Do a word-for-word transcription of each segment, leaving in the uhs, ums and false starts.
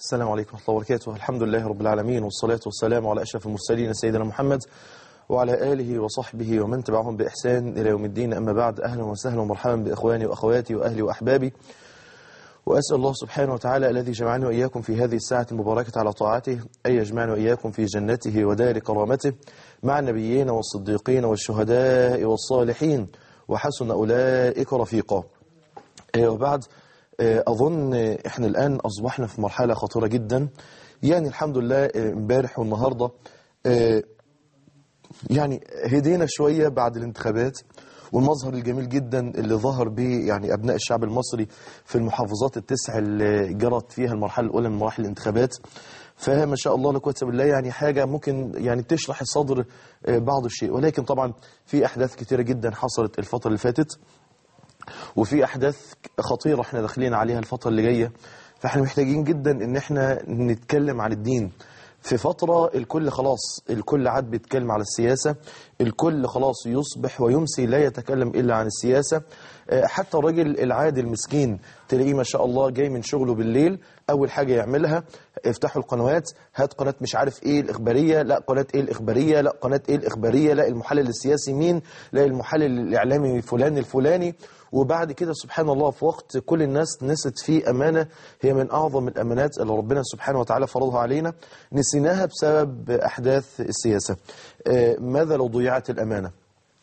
السلام عليكم ورحمة الله وبركاته. الحمد لله رب العالمين، والصلاة والسلام على أشرف المرسلين سيدنا محمد وعلى آله وصحبه ومن تبعهم بإحسان إلى يوم الدين. أما بعد، أهلا وسهلا ومرحبا بإخواني وأخواتي وأهلي وأحبابي، وأسأل الله سبحانه وتعالى الذي جمعني وإياكم في هذه الساعة المباركة على طاعته أن يجمعني وإياكم في جنته ودار كرامته مع النبيين والصديقين والشهداء والصالحين وحسن أولئك رفيقا. وبعد، أظن إحنا الآن أصبحنا في مرحلة خطيرة جدا. يعني الحمد لله امبارح والنهاردة يعني هدينا شوية بعد الانتخابات، والمظهر الجميل جدا اللي ظهر به يعني أبناء الشعب المصري في المحافظات التسع اللي جرت فيها المرحلة الأولى من مراحل الانتخابات. فما شاء الله لا قوة إلا بالله، يعني حاجة ممكن يعني تشرح الصدر بعض الشيء. ولكن طبعا في أحداث كتيرة جدا حصلت الفترة اللي فاتت، وفي أحداث خطيرة احنا داخلين عليها الفترة اللي جاية. فاحنا محتاجين جدا ان احنا نتكلم عن الدين في فترة الكل خلاص، الكل عاد بيتكلم على السياسة، الكل خلاص يصبح ويمسي لا يتكلم إلا عن السياسة. حتى الراجل العادي المسكين تلاقيه ما شاء الله جاي من شغله بالليل، أول حاجة يعملها افتحوا القنوات، هات قناة مش عارف ايه الإخبارية، لا قناة ايه الإخبارية، لا قناة ايه الإخبارية، لا المحلل السياسي مين، لا المحلل الإعلامي فلان الفلاني. وبعد كده سبحان الله في وقت كل الناس نست فيه أمانة هي من أعظم الأمانات اللي ربنا سبحانه وتعالى فرضها علينا، نسيناها بسبب أحداث السياسة. ماذا لو ضيعت الأمانة؟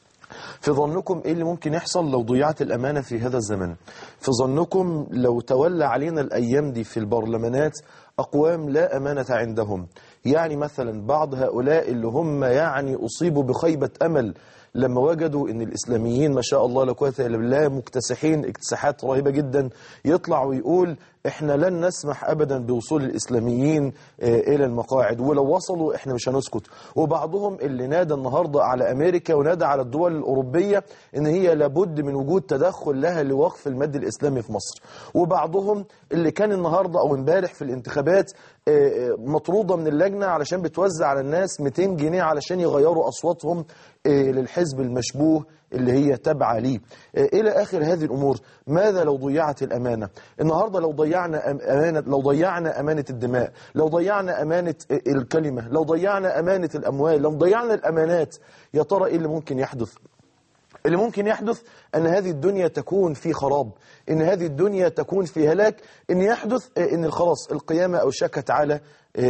في ظنكم إيه اللي ممكن يحصل لو ضيعت الأمانة في هذا الزمن؟ في ظنكم لو تولى علينا الأيام دي في البرلمانات أقوام لا أمانة عندهم، يعني مثلا بعض هؤلاء اللي هم يعني أصيبوا بخيبة أمل لما وجدوا ان الاسلاميين ما شاء الله لا قوه الا بالله مكتسحين اكتساحات رهيبه جدا، يطلع ويقول احنا لن نسمح ابدا بوصول الاسلاميين الى المقاعد، ولو وصلوا احنا مش هنسكت. وبعضهم اللي نادى النهارده على امريكا ونادى على الدول الاوروبيه ان هي لابد من وجود تدخل لها لوقف المد الاسلامي في مصر. وبعضهم اللي كان النهارده او امبارح في الانتخابات مطروده من اللجنه علشان بتوزع على الناس مئتين جنيه علشان يغيروا اصواتهم للحزب المشبوه اللي هي تابعه ليه، الى اخر هذه الامور. ماذا لو ضيعت الامانه؟ النهارده لو ضيعنا امانه، لو ضيعنا امانه الدماء، لو ضيعنا امانه الكلمه، لو ضيعنا امانه الاموال، لو ضيعنا الامانات، يا ترى ايه اللي ممكن يحدث؟ اللي ممكن يحدث أن هذه الدنيا تكون في خراب، إن هذه الدنيا تكون في هلاك، إن يحدث إن خلاص القيامة أوشكت على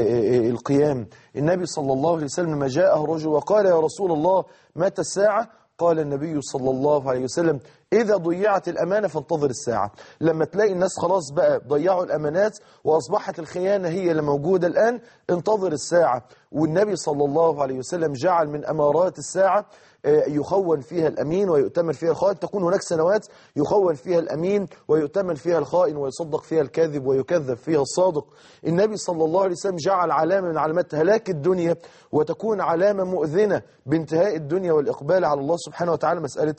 القيام. النبي صلى الله عليه وسلم لما جاءه رجل وقال يا رسول الله متى الساعة؟ قال النبي صلى الله عليه وسلم إذا ضيعت الأمانة فانتظر الساعة. لما تلاقي الناس خلاص بقى ضيعوا الأمانات وأصبحت الخيانة هي اللي موجودة الآن، انتظر الساعة. والنبي صلى الله عليه وسلم جعل من أمارات الساعة يخون فيها الأمين ويؤتمن فيها الخائن، تكون هناك سنوات يخون فيها الأمين ويؤتمن فيها الخائن ويصدق فيها الكاذب ويكذب فيها الصادق. النبي صلى الله عليه وسلم جعل علامة من علامات هلاك الدنيا وتكون علامة مؤذنة بانتهاء الدنيا والإقبال على الله سبحانه وتعالى، مسألة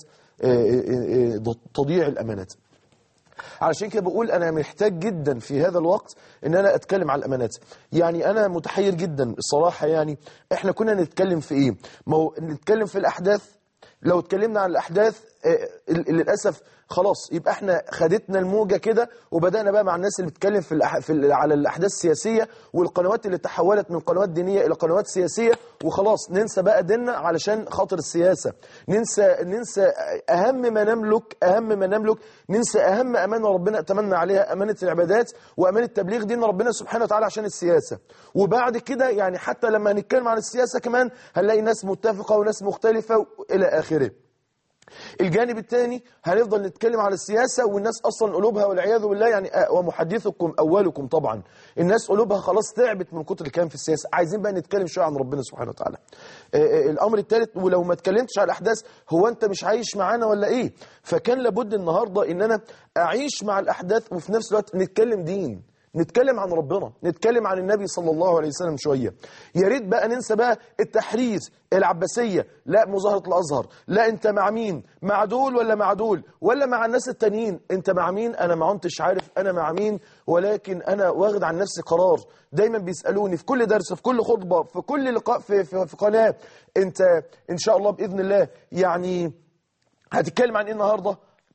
تضييع الأمانات. علشان كده بقول أنا محتاج جدا في هذا الوقت إن أنا أتكلم على الأمانات. يعني أنا متحير جدا الصراحة. يعني إحنا كنا نتكلم في إيه؟ ما هو نتكلم في الأحداث. لو اتكلمنا عن الأحداث للأسف خلاص يبقى احنا خدتنا الموجة كده، وبدأنا بقى مع الناس اللي بتتكلم في, الأح... في ال... على الأحداث السياسية والقنوات اللي تحولت من قنوات دينية إلى قنوات سياسية، وخلاص ننسى بقى ديننا علشان خاطر السياسة، ننسى ننسى أهم ما نملك، أهم ما نملك ننسى أهم أمانة ربنا أتمنى عليها، أمانة العبادات وأمانة تبليغ دين ربنا سبحانه وتعالى عشان السياسة. وبعد كده يعني حتى لما هنتكلم عن السياسة كمان هنلاقي ناس متفقة وناس مختلفة إلى آخره. الجانب الثاني هنفضل نتكلم على السياسة والناس أصلا قلوبها والعياذ بالله يعني ومحدثكم أولكم طبعا الناس قلوبها خلاص تعبت من كتر الكلام في السياسة، عايزين بقى نتكلم شوية عن ربنا سبحانه وتعالى. الأمر الثالث، ولو ما اتكلمتش على الأحداث هو أنت مش عايش معانا ولا إيه؟ فكان لابد النهاردة إن أنا أعيش مع الأحداث وفي نفس الوقت نتكلم دين، نتكلم عن ربنا، نتكلم عن النبي صلى الله عليه وسلم شوية. يا ريت بقى ننسى بقى التحرير، العباسية، لا مظاهرة الأزهر، لا أنت مع مين؟ مع دول ولا مع دول ولا مع الناس التانيين؟ أنت مع مين؟ أنا ما عنتش عارف أنا مع مين، ولكن أنا واخد عن نفسي قرار. دايما بيسألوني في كل درس، في كل خطبة، في كل لقاء في, في, في قناة، أنت إن شاء الله بإذن الله يعني هتتكلم عن إيه النهاردة؟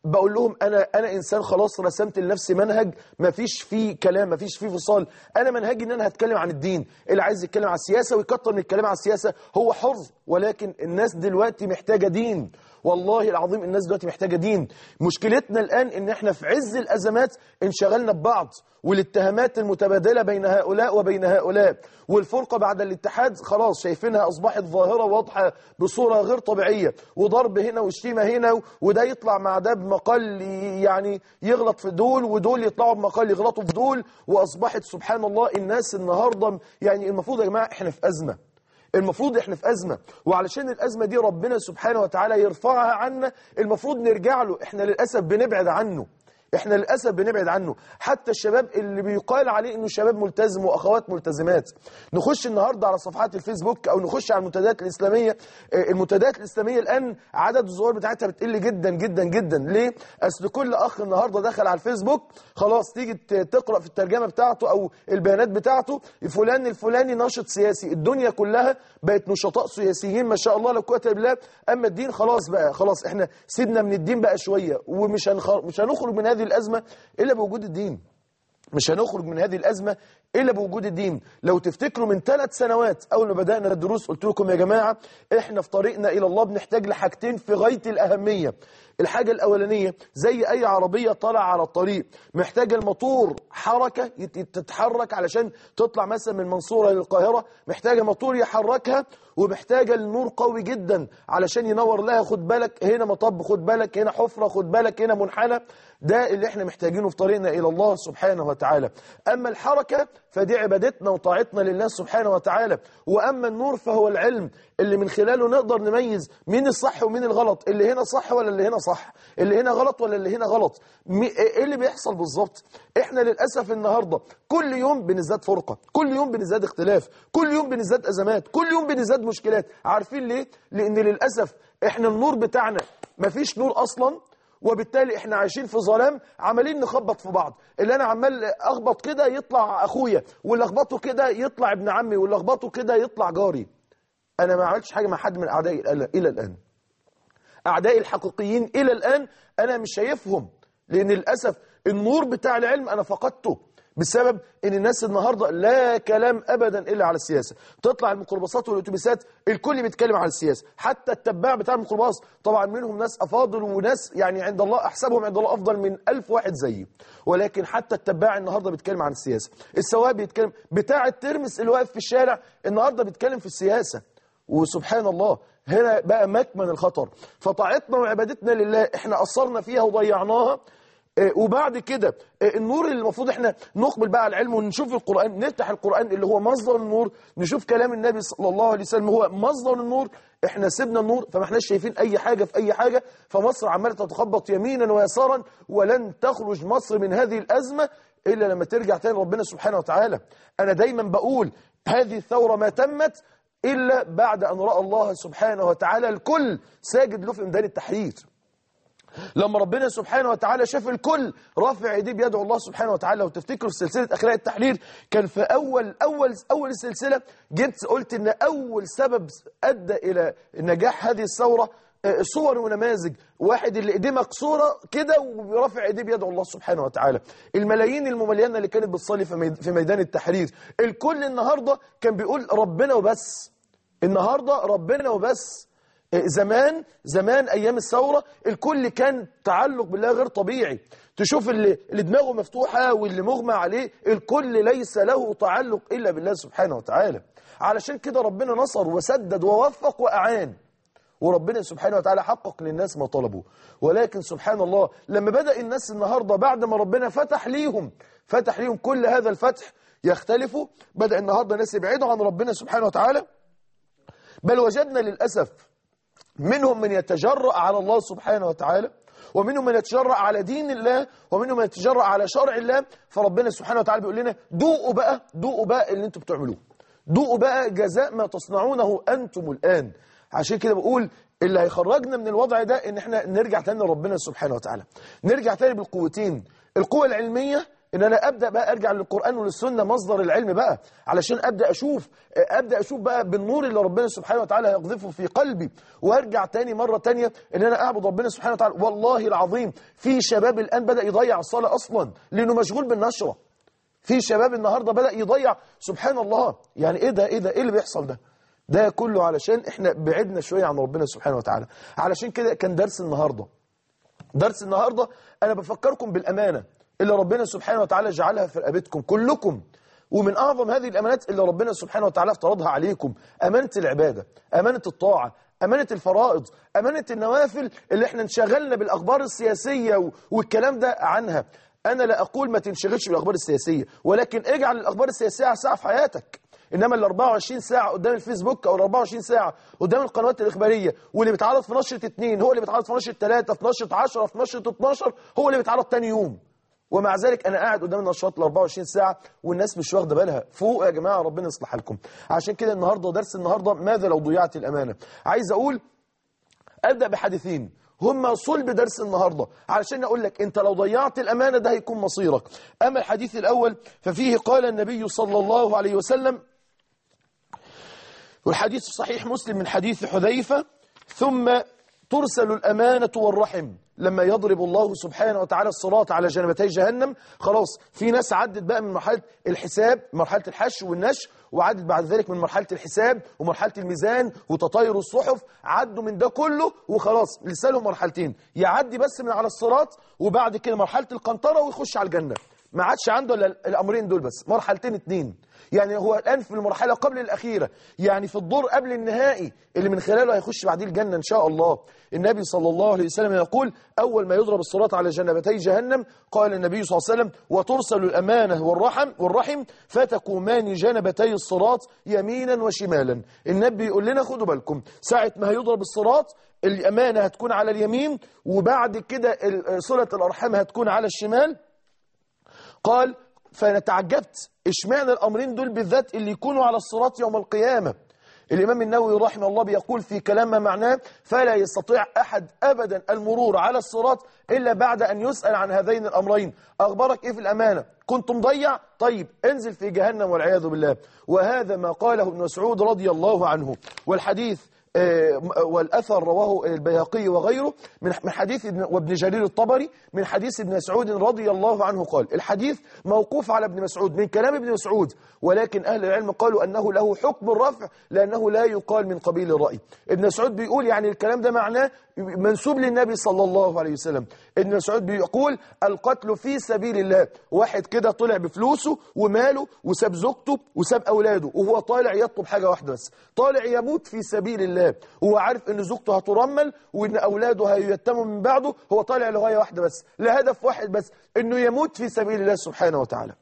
بقول لهم انا انا انسان خلاص رسمت لنفسي منهج ما فيش فيه كلام، ما فيش فيه فصال. انا منهجي ان انا هتكلم عن الدين، اللي عايز يتكلم عن السياسه ويكتر من الكلام عن السياسه هو حر، ولكن الناس دلوقتي محتاجه دين. والله العظيم الناس دلوقتي محتاجه دين. مشكلتنا الان ان احنا في عز الازمات انشغلنا ببعض، والاتهامات المتبادله بين هؤلاء وبين هؤلاء، والفرقه بعد الاتحاد خلاص شايفينها اصبحت ظاهره واضحه بصوره غير طبيعيه، وضرب هنا وشتيمه هنا، وده يطلع مع ده بمقال يعني يغلط في دول، ودول يطلعوا بمقال يغلطوا في دول، واصبحت سبحان الله الناس النهارده يعني المفروض يا جماعه احنا في ازمه. المفروض احنا في أزمة، وعلشان الأزمة دي ربنا سبحانه وتعالى يرفعها عنا المفروض نرجع له. احنا للأسف بنبعد عنه، احنا للأسف بنبعد عنه. حتى الشباب اللي بيقال عليه انه شباب ملتزم واخوات ملتزمات، نخش النهارده على صفحات الفيسبوك او نخش على المنتديات الإسلامية. المنتديات الإسلامية الآن عدد الظهور بتاعتها بتقل جدا جدا جدا. ليه؟ اصل كل اخ النهارده دخل على الفيسبوك خلاص تيجي تقرأ في الترجمة بتاعته او البيانات بتاعته فلان الفلاني ناشط سياسي. الدنيا كلها بقت نشطاء سياسيين ما شاء الله لا قوه الا بالله. اما الدين خلاص بقى، خلاص احنا سيبنا من الدين بقى شويه، ومش هنخ... مش هنخرج من هذه الازمه الا بوجود الدين. مش هنخرج من هذه الأزمة إلا بوجود الدين. لو تفتكروا من ثلاث سنوات أول ما بدأنا الدروس قلت لكم يا جماعة إحنا في طريقنا إلى الله بنحتاج لحاجتين في غاية الأهمية. الحاجة الأولانية زي أي عربية طالع على الطريق محتاجة الموتور حركة تتحرك علشان تطلع مثلا من المنصورة للقاهرة، محتاجة موتور يحركها، ومحتاجة النور قوي جدا علشان ينور لها. خد بالك هنا مطب، خد بالك هنا حفرة، خد بالك هنا منحنى. ده اللي احنا محتاجينه في طريقنا إلى الله سبحانه وتعالى. أما الحركة فدي عبادتنا وطاعتنا لله سبحانه وتعالى. وأما النور فهو العلم اللي من خلاله نقدر نميز مين الصح ومين الغلط، اللي هنا صح ولا اللي هنا صح، اللي هنا غلط ولا اللي هنا غلط. ايه اللي بيحصل بالظبط؟ احنا للأسف النهاردة كل يوم بنزداد فرقة، كل يوم بنزداد اختلاف، كل يوم بنزداد أزمات، كل يوم بنزداد مشكلات. عارفين ليه؟ لأن للأسف احنا النور بتاعنا مفيش نور أصلا، وبالتالي احنا عايشين في ظلام، عمالين نخبط في بعض. اللي انا عمال اخبط كده يطلع اخويا، واللي اخبطه كده يطلع ابن عمي، واللي اخبطه كده يطلع جاري. انا ما عملتش حاجه مع حد من اعدائي الى الان. اعدائي الحقيقيين الى الان انا مش شايفهم، لان للاسف النور بتاع العلم انا فقدته بسبب ان الناس النهارده لا كلام ابدا الا على السياسه. تطلع الميكروباصات والاتوبيسات الكل بيتكلم على السياسه، حتى التباع بتاع الميكروباص طبعا منهم ناس افاضل وناس يعني عند الله احسبهم عند الله افضل من ألف واحد زيي، ولكن حتى التباع النهارده بيتكلم عن السياسه. السواق بيتكلم، بتاع الترمس اللي واقف في الشارع النهارده بيتكلم في السياسه. وسبحان الله هنا بقى مكمن الخطر. فطاعتنا وعبادتنا لله احنا قصرنا فيها وضيعناها. وبعد كده النور اللي المفروض احنا نقبل بقى على العلم ونشوف القرآن، نفتح القرآن اللي هو مصدر النور، نشوف كلام النبي صلى الله عليه وسلم هو مصدر النور. احنا سيبنا النور فما احناش شايفين اي حاجة في اي حاجة. فمصر عمالة تتخبط يمينا ويسارا، ولن تخرج مصر من هذه الأزمة إلا لما ترجع تاني ربنا سبحانه وتعالى. أنا دايما بقول هذه الثورة ما تمت إلا بعد أن رأى الله سبحانه وتعالى الكل ساجد له في ميدان التحرير. لما ربنا سبحانه وتعالى شاف الكل رافع ايديه بيدعو الله سبحانه وتعالى. وتفتكروا في سلسله اخلاق التحرير كان في اول اول اول السلسله جبت قلت ان اول سبب ادى الى نجاح هذه الثوره صور ونماذج واحد اللي ايديه مكسوره كده ورافع ايديه بيدعو الله سبحانه وتعالى. الملايين المملينه اللي كانت بتصلي في ميدان التحرير، الكل النهارده كان بيقول ربنا وبس. النهارده ربنا وبس. زمان زمان أيام الثورة الكل كان تعلق بالله غير طبيعي. تشوف اللي, اللي دماغه مفتوحة واللي مغمى عليه الكل ليس له تعلق إلا بالله سبحانه وتعالى. علشان كده ربنا نصر وسدد ووفق وأعان، وربنا سبحانه وتعالى حقق للناس ما طلبوا. ولكن سبحان الله لما بدأ الناس النهاردة بعد ما ربنا فتح ليهم فتح ليهم كل هذا الفتح يختلفوا، بدأ النهاردة الناس يبعدوا عن ربنا سبحانه وتعالى. بل وجدنا للأسف منهم من يتجرأ على الله سبحانه وتعالى، ومنهم من يتجرأ على دين الله، ومنهم من يتجرأ على شرع الله. فربنا سبحانه وتعالى بيقول لنا دوقوا بقى دوقوا بقى اللي انتم بتعملوه، دوقوا بقى جزاء ما تصنعونه أنتم الآن. عشان كده بقول اللي هيخرجنا من الوضع ده ان احنا نرجع تاني لربنا سبحانه وتعالى، نرجع تاني بالقوتين، القوة العلمية ان انا ابدا بقى ارجع للقران وللسنه مصدر العلم بقى، علشان ابدا اشوف ابدا اشوف بقى بالنور اللي ربنا سبحانه وتعالى يقذفه في قلبي، وارجع تاني مره تانيه ان انا اعبد ربنا سبحانه وتعالى. والله العظيم في شباب الان بدا يضيع الصلاه اصلا لانه مشغول بالنشره. في شباب النهارده بدا يضيع، سبحان الله. يعني ايه ده؟ ايه ده؟ ايه اللي بيحصل ده؟ ده كله علشان احنا بعدنا شويه عن ربنا سبحانه وتعالى. علشان كده كان درس النهارده درس النهارده انا بفكركم بالامانه اللي ربنا سبحانه وتعالى جعلها في رقبتكم كلكم، ومن اعظم هذه الامانات اللي ربنا سبحانه وتعالى افترضها عليكم امانه العباده، امانه الطاعه، امانه الفرائض، امانه النوافل اللي احنا انشغلنا بالاخبار السياسيه والكلام ده عنها. انا لا اقول ما تنشغلش بالاخبار السياسيه، ولكن اجعل الاخبار السياسيه ساعه في حياتك. انما ال أربعة وعشرين ساعه قدام الفيسبوك او ال أربعة وعشرين ساعه قدام القنوات الاخباريه، واللي بيتعرض في نشره اتنين هو اللي بيتعرض في نشره ثلاثة، في نشره عشرة، في نشره اتناشر هو اللي بيتعرض تاني يوم. ومع ذلك انا قاعد قدام النشرات ال أربعة وعشرين ساعه والناس مش واخده بالها. فوق يا جماعه، ربنا يصلح حالكم. عشان كده النهارده درس النهارده ماذا لو ضيعت الامانه. عايز اقول ابدا بحديثين هم صلب درس النهارده، علشان اقول لك انت لو ضيعت الامانه ده هيكون مصيرك. اما الحديث الاول ففيه قال النبي صلى الله عليه وسلم، والحديث صحيح مسلم من حديث حذيفة: ثم ترسل الأمانة والرحم. لما يضرب الله سبحانه وتعالى الصراط على جنبتي جهنم، خلاص في ناس عدت بقى من مرحلة الحساب، مرحلة الحش والنش، وعدت بعد ذلك من مرحلة الحساب ومرحلة الميزان وتطاير الصحف، عدوا من ده كله وخلاص لسه لهم مرحلتين، يعدي بس من على الصراط وبعد كده مرحلة القنطرة ويخش على الجنة. ما عادش عنده الا الامرين دول بس، مرحلتين اتنين. يعني هو الان في المرحله قبل الاخيره، يعني في الدور قبل النهائي اللي من خلاله هيخش بعديه الجنه ان شاء الله. النبي صلى الله عليه وسلم يقول: اول ما يضرب الصراط على جنبتي جهنم، قال النبي صلى الله عليه وسلم: وترسل الامانه والرحم والرحم فتكومان جنبتي الصراط يمينا وشمالا. النبي يقول لنا خدوا بالكم، ساعه ما هيضرب الصراط الامانه هتكون على اليمين، وبعد كده صله الارحام هتكون على الشمال. قال: فأنا تعجبت اشمعنى الأمرين دول بالذات اللي يكونوا على الصراط يوم القيامة. الإمام النووي رحمه الله بيقول في كلام ما معناه: فلا يستطيع أحد أبدا المرور على الصراط إلا بعد أن يسأل عن هذين الأمرين. أخبارك إيه في الأمانة؟ كنت مضيع؟ طيب انزل في جهنم والعياذ بالله. وهذا ما قاله ابن مسعود رضي الله عنه. والحديث والأثر رواه البيهقي وغيره من حديث وابن جرير الطبري من حديث ابن مسعود رضي الله عنه قال. الحديث موقوف على ابن مسعود من كلام ابن مسعود، ولكن أهل العلم قالوا أنه له حكم الرفع لأنه لا يقال من قبيل الرأي. ابن مسعود بيقول يعني الكلام ده معناه منسوب للنبي صلى الله عليه وسلم. ابن مسعود بيقول: القتل في سبيل الله. واحد كده طلع بفلوسه وماله وساب زوجته وساب أولاده، وهو طالع يطلب حاجة واحدة بس، طالع يموت في سبيل الله. هو عارف ان زوجته هترمل وان اولاده هيتموا من بعده، هو طالع لغايه واحده بس، لهدف واحد بس، انه يموت في سبيل الله سبحانه وتعالى.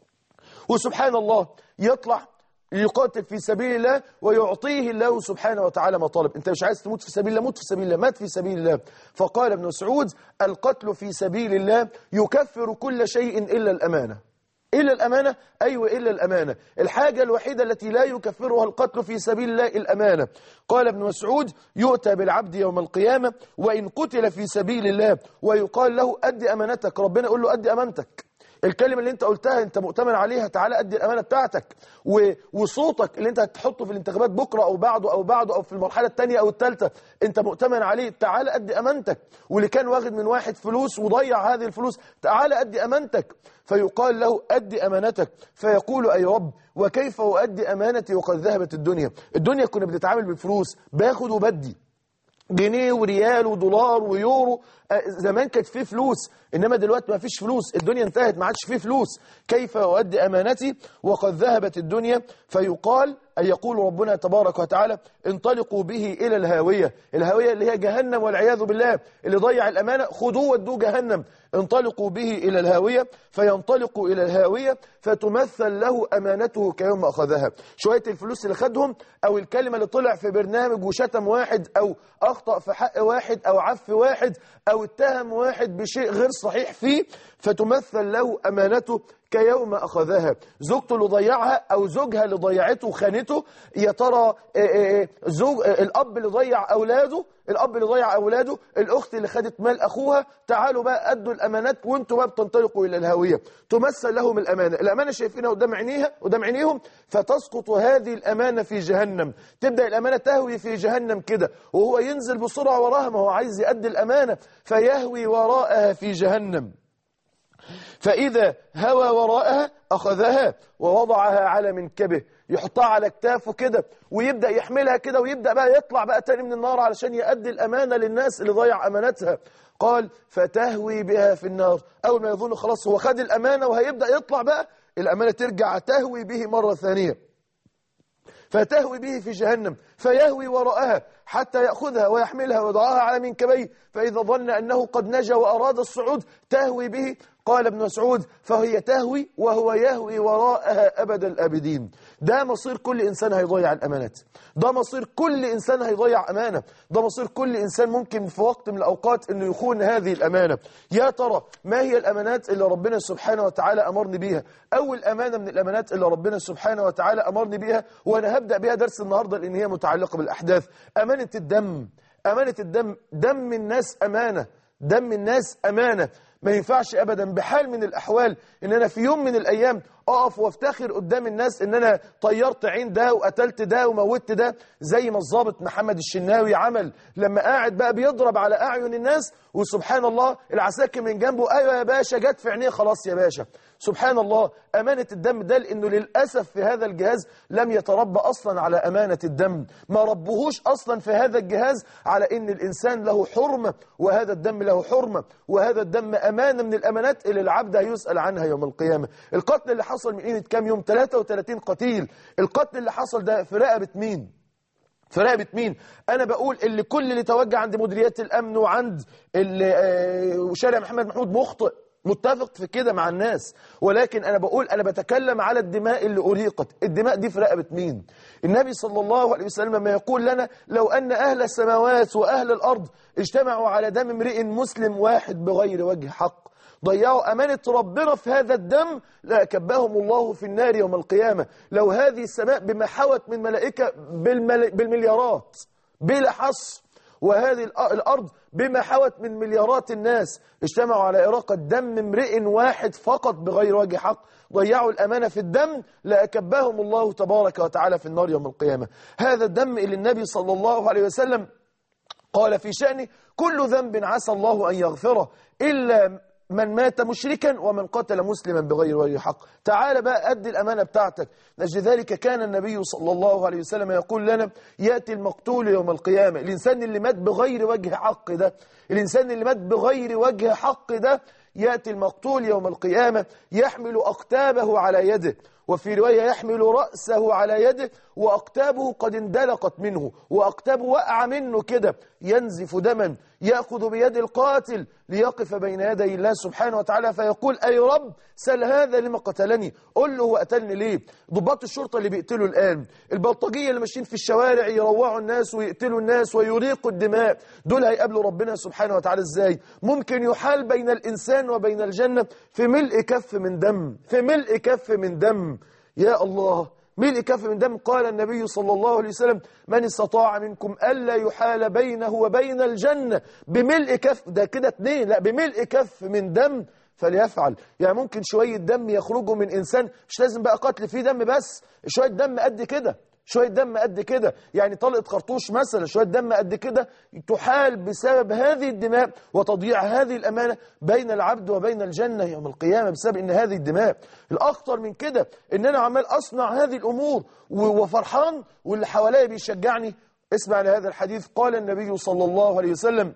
وسبحان الله يطلع يقاتل في سبيل الله ويعطيه الله سبحانه وتعالى مطالب. انت مش عايز تموت في سبيل الله؟ موت في سبيل الله، مات في سبيل الله. فقال ابن مسعود: القتل في سبيل الله يكفر كل شيء الا الامانه. إلا الأمانة؟ أيوة إلا الأمانة. الحاجة الوحيدة التي لا يكفرها القتل في سبيل الله الأمانة. قال ابن مسعود: يؤتى بالعبد يوم القيامة وإن قتل في سبيل الله ويقال له أدي أمانتك. ربنا يقول له أدي أمانتك، الكلمة اللي انت قلتها انت مؤتمن عليها، تعالى أدي الأمانة بتاعتك. وصوتك اللي انت هتحطه في الانتخابات بكرة أو بعده أو بعده أو في المرحلة الثانية أو الثالثة انت مؤتمن عليه، تعالى أدي أمانتك. واللي كان واخد من واحد فلوس وضيع هذه الفلوس، تعالى أدي أمانتك. فيقال له أدي أمانتك، فيقول: أي رب وكيف أؤدي أمانتي وقد ذهبت الدنيا؟ الدنيا كنا بنتعامل بالفلوس، باخد وبدي، جنيه وريال ودولار ويورو. زمان كانت فيه فلوس، إنما دلوقتي ما فيش فلوس، الدنيا انتهت، ما عادش فيه فلوس. كيف أؤدي أمانتي وقد ذهبت الدنيا؟ فيقال أن يقول ربنا تبارك وتعالى: انطلقوا به إلى الهاوية. الهاوية اللي هي جهنم والعياذ بالله. اللي ضيع الأمانة خذوه ودوه جهنم. انطلقوا به إلى الهاوية، فينطلق إلى الهاوية فتمثل له أمانته كيوم أخذها. شوية الفلوس اللي خدهم، أو الكلمة اللي طلع في برنامج وشتم واحد، أو أخطأ في حق واحد، أو عف واحد، أو اتهم واحد بشيء غير صحيح فيه، فتمثل له أمانته كيوم أخذها. زوجته اللي ضيعها أو زوجها اللي ضيعته وخانته، يا ترى زوج الأب اللي ضيع أولاده، الأب اللي ضيع أولاده، الأخت اللي خدت مال أخوها، تعالوا بقى أدوا الأمانات وانتوا بقى بتنطلقوا إلى الهاوية. تمثل لهم الأمانة، الأمانة شايفينها قدام عينيها قدام عينيهم، فتسقط هذه الأمانة في جهنم. تبدأ الأمانة تهوي في جهنم كده، وهو ينزل بسرعة وراها، ما هو عايز يأدي الأمانة، فيهوي وراءها في جهنم. فإذا هوى وراءها أخذها ووضعها على منكبه، يحطها على كتافه كده ويبدأ يحملها كده، ويبدأ بقى يطلع بقى تاني من النار علشان يؤدي الأمانة للناس اللي ضيع أمانتها. قال فتهوي بها في النار. أول ما يظن خلاص هو خد الأمانة وهيبدأ يطلع بقى، الأمانة ترجع تهوي به مرة ثانية، فتهوي به في جهنم، فيهوي وراءها حتى يأخذها ويحملها ويضعها على منكبيه، فإذا ظن أنه قد نجا وأراد الصعود تهوي به. قال ابن مسعود فهي تهوي وهو يهوي وراءها أبد الآبدين. ده مصير كل إنسان هيضيع الأمانات، ده مصير كل إنسان هيضيع أمانة، ده مصير كل إنسان ممكن في وقت من الأوقات أنه يخون هذه الأمانة. يا ترى ما هي الأمانات اللي ربنا سبحانه وتعالى أمرني بيها؟ أول أمانة من الأمانات اللي ربنا سبحانه وتعالى أمرني بيها، وأنا هبدأ بيها درس النهاردة لأن هي متعلقة بالأحداث، أمانة الدم. أمانة الدم، دم الناس أمانة، دم الناس أمانة. ما ينفعش أبدا بحال من الأحوال إن أنا في يوم من الأيام أقف وافتخر قدام الناس إن أنا طيرت عين ده وقتلت ده وموتت ده، زي ما الضابط محمد الشناوي عمل لما قاعد بقى بيضرب على أعين الناس، وسبحان الله العساكر من جنبه أيوة يا باشا جت في عينيه خلاص يا باشا. سبحان الله أمانة الدم ده، لأنه للأسف في هذا الجهاز لم يتربى أصلا على أمانة الدم، ما ربهوش أصلا في هذا الجهاز على أن الإنسان له حرمة، وهذا الدم له حرمة، وهذا الدم أمانة من الأمانات اللي العبد هيسأل عنها يوم القيامة. القتل اللي حصل من قيمة كام يوم، ثلاثة وثلاثين قتيل، القتل اللي حصل ده في رقبة مين؟ في رقبة مين؟ أنا بقول اللي كل اللي توجه عند مديريات الأمن وعند شارع محمد محمود مخطئ، متفق في كده مع الناس، ولكن أنا بقول أنا بتكلم على الدماء اللي أريقت. الدماء دي في رقبة مين؟ النبي صلى الله عليه وسلم ما يقول لنا لو أن أهل السماوات وأهل الأرض اجتمعوا على دم امرئ مسلم واحد بغير وجه حق، ضيعوا أمانة ربنا في هذا الدم، لأكبهم الله في النار يوم القيامة. لو هذه السماء بما حوت من ملائكة بالمل... بالمليارات بلا حصر، وهذه الأرض بما حوت من مليارات الناس اجتمعوا على إراقة دم امرئ واحد فقط بغير وجه حق، ضيعوا الأمانة في الدم، لأكبهم الله تبارك وتعالى في النار يوم القيامة. هذا الدم اللي النبي صلى الله عليه وسلم قال في شأنه كل ذنب عسى الله أن يغفره إلا من مات مشركا ومن قتل مسلما بغير وجه حق. تعال بقى أدي الأمانة بتاعتك. لأجل ذلك كان النبي صلى الله عليه وسلم يقول لنا يأتي المقتول يوم القيامة، الإنسان اللي مات بغير وجه حق ده، الإنسان اللي مات بغير وجه حق ده، يأتي المقتول يوم القيامة يحمل أقتابه على يده، وفي رواية يحمل رأسه على يده وأقتابه قد اندلقت منه، وأقتابه وقع منه كده ينزف دما، يأخذ بيد القاتل ليقف بين يدي الله سبحانه وتعالى فيقول أي رب سل هذا لما قتلني، قل له هو قتلني ليه؟ ضباط الشرطة اللي بيقتلوا الآن، البلطجية اللي ماشيين في الشوارع يروعوا الناس ويقتلوا الناس ويريقوا الدماء، دول هيقابلوا ربنا سبحانه وتعالى ازاي؟ ممكن يحال بين الإنسان وبين الجنة في ملء كف من دم، في ملء كف من دم. يا الله، ملء كف من دم. قال النبي صلى الله عليه وسلم من استطاع منكم ألا يحال بينه وبين الجنة بملء كف، ده كده اتنين، لا بملء كف من دم فليفعل. يعني ممكن شوية دم يخرجوا من إنسان، مش لازم بقى قتل فيه دم بس، شوية دم قد كده، شوية دم قد كده، يعني طلقة خرطوش مثلا، شوية دم قد كده تحال بسبب هذه الدماء وتضييع هذه الأمانة بين العبد وبين الجنة يوم القيامة بسبب إن هذه الدماء. الأخطر من كده إن أنا عمال أصنع هذه الأمور وفرحان واللي حواليا بيشجعني. اسمع لهذا الحديث، قال النبي صلى الله عليه وسلم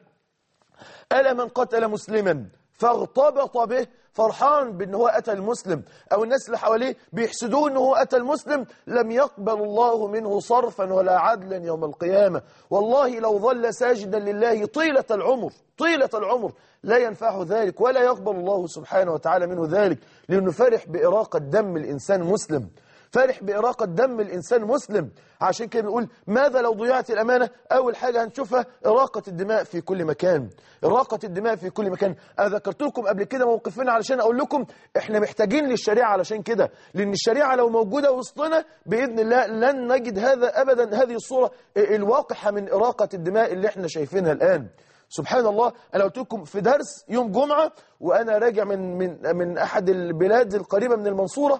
ألا من قتل مسلما فاغتبط به، فرحان بأن هو قتل المسلم، أو الناس اللي حواليه بيحسدوه أنه هو قتل المسلم، لم يقبل الله منه صرفا ولا عدلا يوم القيامة. والله لو ظل ساجدا لله طيلة العمر طيلة العمر لا ينفعه ذلك، ولا يقبل الله سبحانه وتعالى منه ذلك، لأنه فرح بإراقة دم الإنسان المسلم. فرح بإراقة دم الإنسان مسلم. عشان كده بنقول ماذا لو ضيعت الأمانة؟ أول حاجة هنشوفها إراقة الدماء في كل مكان، إراقة الدماء في كل مكان. أنا ذكرت لكم قبل كده موقفنا علشان أقول لكم إحنا محتاجين للشريعة علشان كده، لأن الشريعة لو موجودة وسطنا بإذن الله لن نجد هذا أبدا، هذه الصورة الواقحة من إراقة الدماء اللي إحنا شايفينها الآن. سبحان الله. أنا قلت لكم في درس يوم جمعة وأنا راجع من من من أحد البلاد القريبة من المنصورة،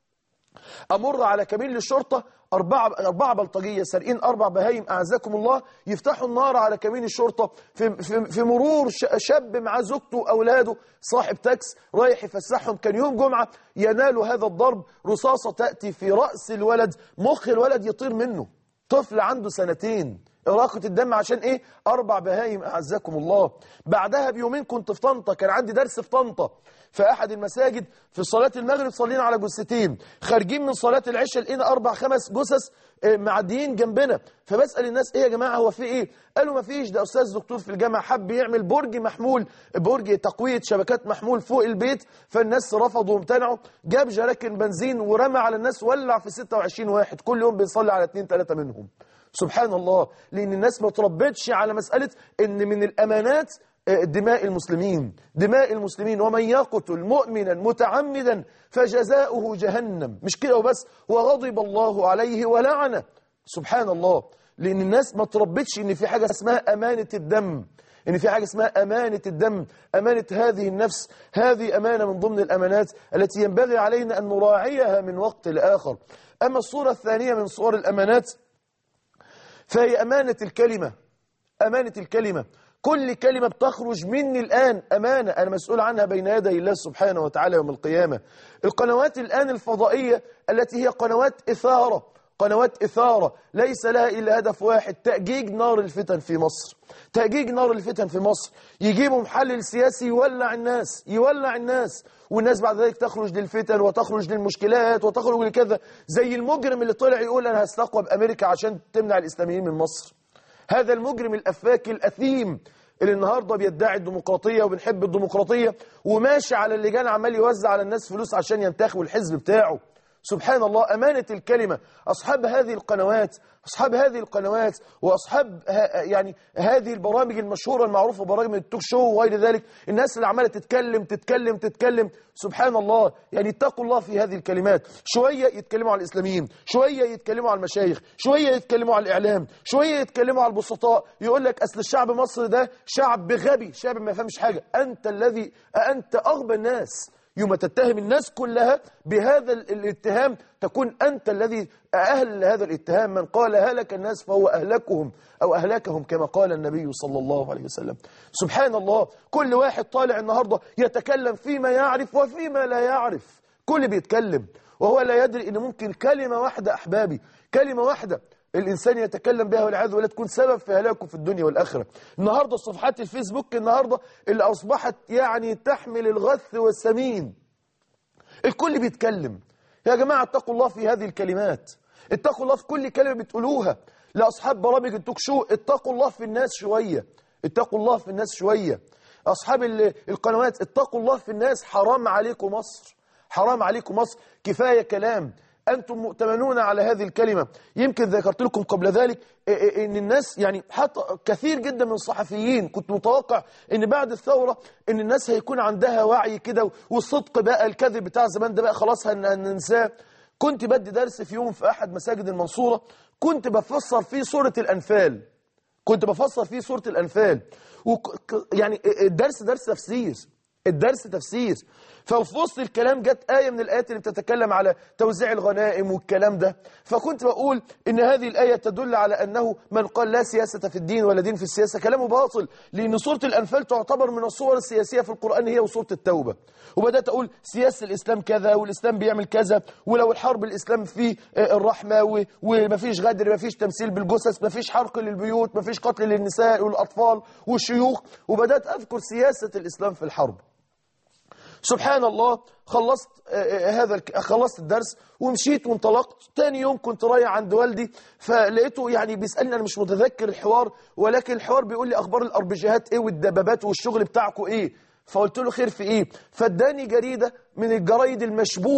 أمر على كمين للشرطة، أربعة أربعة بلطجية سارقين أربع بهايم أعزكم الله، يفتحوا النار على كمين الشرطة في في, في مرور شاب مع زوجته وأولاده صاحب تاكس رايح يفسحهم، كان يوم جمعة، ينالوا هذا الضرب، رصاصة تأتي في رأس الولد، مخ الولد يطير منه، طفل عنده سنتين. إراقة الدم عشان إيه؟ أربع بهايم أعزكم الله. بعدها بيومين كنت في طنطا، كان عندي درس في طنطا في أحد المساجد، في صلاة المغرب صلينا على جثتين، خارجين من صلاة العشاء لقينا أربع خمس جثث معديين جنبنا، فبسأل الناس إيه يا جماعة هو في إيه؟ قالوا ما فيش، ده أستاذ دكتور في الجامعة حب يعمل برج محمول، برج تقوية شبكات محمول فوق البيت، فالناس رفضوا وامتنعوا، جاب جراكن بنزين ورمى على الناس، ولع في ستة وعشرين واحد، كل يوم بيصلي على اثنين ثلاثة منهم. سبحان الله. لأن الناس ما تربتش على مسألة إن من الأمانات دماء المسلمين، دماء المسلمين، ومن يقتل مؤمنا متعمدا فجزاؤه جهنم، مش كده وبس، وغضب الله عليه ولعنه. سبحان الله. لأن الناس ما تربتش إن في حاجة اسمها أمانة الدم، إن في حاجة اسمها أمانة الدم، أمانة هذه النفس، هذه أمانة من ضمن الأمانات التي ينبغي علينا أن نراعيها من وقت لآخر. أما الصورة الثانية من صور الأمانات فهي أمانة الكلمة. أمانة الكلمة، كل كلمة بتخرج مني الآن أمانة، أنا مسؤول عنها بين يدي الله سبحانه وتعالى يوم القيامة. القنوات الآن الفضائية التي هي قنوات إثارة، قنوات إثارة ليس لها إلا هدف واحد، تأجيج نار الفتن في مصر، تأجيج نار الفتن في مصر. يجيبوا محلل سياسي يولع الناس، يولع الناس، والناس بعد ذلك تخرج للفتن وتخرج للمشكلات وتخرج لكذا، زي المجرم اللي طلع يقول أنا هستقوى بأمريكا عشان تمنع الإسلاميين من مصر. هذا المجرم الأفاك الأثيم اللي النهاردة بيدعي الديمقراطية وبنحب الديمقراطية وماشي على اللجان عمال يوزع على الناس فلوس عشان ينتخبوا الحزب بتاعه. سبحان الله. أمانة الكلمة. أصحاب هذه القنوات، أصحاب هذه القنوات وأصحاب يعني هذه البرامج المشهورة المعروفة، برامج التوك شو وغير ذلك، الناس اللي عمالة تتكلم تتكلم تتكلم، سبحان الله. يعني اتقوا الله في هذه الكلمات. شوية يتكلموا على الإسلاميين، شوية يتكلموا على المشايخ، شوية يتكلموا على الإعلام، شوية يتكلموا على البسطاء، يقول لك أصل الشعب مصر ده شعب غبي، شعب ما يفهمش حاجة. أنت الذي أنت أغبى الناس. يوم تتهم الناس كلها بهذا الاتهام تكون أنت الذي أهل هذا الاتهام. من قال هلك الناس فهو أهلكهم أو أهلكهم كما قال النبي صلى الله عليه وسلم. سبحان الله. كل واحد طالع النهاردة يتكلم فيما يعرف وفيما لا يعرف، كل بيتكلم وهو لا يدري أن ممكن كلمة واحدة أحبابي، كلمة واحدة الإنسان يتكلم بها والعياذ بالله تكون سبب في هلاكه في الدنيا والآخرة. النهاردة صفحات الفيسبوك النهاردة اللي أصبحت يعني تحمل الغث والسمين، الكل بيتكلم. يا جماعة اتقوا الله في هذه الكلمات، اتقوا الله في كل كلمة بتقولوها. لأصحاب برامج التوك شو اتقوا الله في الناس شوية، اتقوا الله في الناس شوية. أصحاب القنوات اتقوا الله في الناس. حرام عليكم مصر، حرام عليكم مصر، كفاية كلام، أنتم مؤتمنون على هذه الكلمة. يمكن ذكرت لكم قبل ذلك إن الناس يعني حتى كثير جدا من الصحفيين كنت متوقع إن بعد الثورة إن الناس هيكون عندها وعي كده، والصدق بقى الكذب بتاع زمان ده بقى خلاص هننساه. كنت بدي درس في يوم في أحد مساجد المنصورة، كنت بفسر فيه سورة الأنفال، كنت بفسر فيه سورة الأنفال، يعني الدرس درس تفسير، الدرس تفسير. ففي وسط الكلام جت آية من الآيات اللي بتتكلم على توزيع الغنائم والكلام ده، فكنت بقول إن هذه الآية تدل على أنه من قال لا سياسة في الدين ولا دين في السياسة كلامه باطل، لأن سورة الأنفال تعتبر من الصور السياسية في القرآن هي وسورة التوبة. وبدأت أقول سياسة الإسلام كذا والإسلام بيعمل كذا، ولو الحرب الإسلام فيه الرحمة ومفيش غدر، مفيش تمثيل بالجثث، مفيش حرق للبيوت، مفيش قتل للنساء والأطفال والشيوخ، وبدأت أذكر سياسة الإسلام في الحرب. سبحان الله. خلصت هذا خلصت الدرس ومشيت وانطلقت. تاني يوم كنت رايح عند والدي، فلقيته يعني بيسألني، أنا مش متذكر الحوار، ولكن الحوار بيقول لي أخبار الأربجيهات إيه والدبابات والشغل بتاعكم إيه. فقلت له خير في إيه؟ فاداني جريدة من الجرايد المشبوهة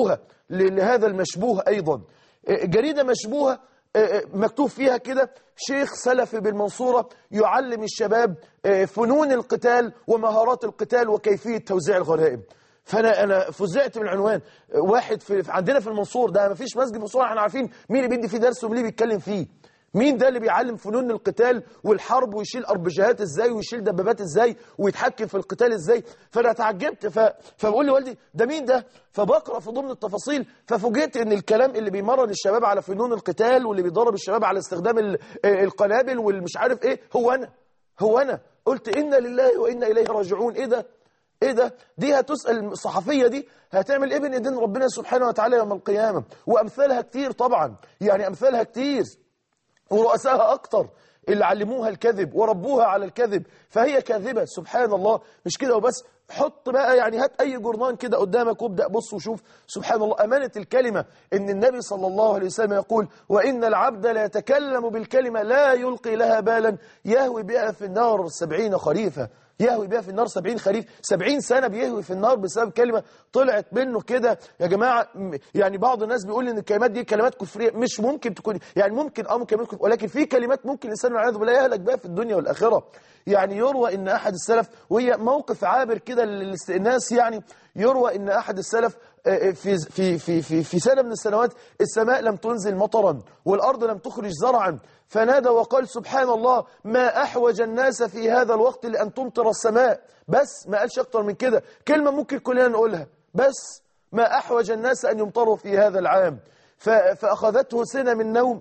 لهذا المشبوه أيضا. جريدة مشبوهة مكتوب فيها كده: شيخ سلفي بالمنصورة يعلم الشباب فنون القتال ومهارات القتال وكيفية توزيع الغنائم. فانا انا فزعت من العنوان. واحد في عندنا في المنصور، ده ما فيش مسجد في المنصور احنا عارفين مين اللي بيدي فيه درس ومين اللي بيتكلم فيه. مين ده اللي بيعلم فنون القتال والحرب ويشيل اربجيهات ازاي ويشيل دبابات ازاي ويتحكم في القتال ازاي؟ فانا اتعجبت. ف... فبقول لوالدي ده مين ده؟ فبقرا في ضمن التفاصيل ففوجئت ان الكلام اللي بيمرن الشباب على فنون القتال واللي بيدرب الشباب على استخدام ال... القنابل والمش عارف ايه هو انا. هو انا قلت انا لله وانا اليه راجعون. ايه ده؟ ايه ده؟ دي هتسأل الصحفية دي هتعمل ايه بين ايدين ربنا سبحانه وتعالى يوم القيامة؟ وامثالها كتير طبعا، يعني امثالها كتير ورؤساها اكتر اللي علموها الكذب وربوها على الكذب، فهي كاذبة سبحان الله. مش كده وبس، حط بقى يعني هات اي جورنان كده قدامك وابدأ بص وشوف سبحان الله امانة الكلمة. ان النبي صلى الله عليه وسلم يقول: وان العبد لا يتكلم بالكلمة لا يلقي لها بالا يهوي بها في النار سبعين خريفا. يهوي بها في النار سبعين خريف، سبعين سنة بيهوي في النار بسبب كلمة طلعت منه كده. يا جماعة يعني بعض الناس بيقول ان الكلمات دي كلمات كفرية. مش ممكن تكون، يعني ممكن اه ممكن كفر، ولكن في كلمات ممكن الانسان والعياذ بالله يهلك بها في الدنيا والآخرة. يعني يروى ان احد السلف، وهي موقف عابر كده للاستئناس، يعني يروى ان احد السلف في في في في في سنة من السنوات السماء لم تنزل مطرا والارض لم تخرج زرعا، فنادى وقال: سبحان الله، ما احوج الناس في هذا الوقت لان تمطر السماء. بس ما قالش اكتر من كده، كلمة ممكن كلنا نقولها، بس ما احوج الناس ان يمطروا في هذا العام. فاخذته سنة من نوم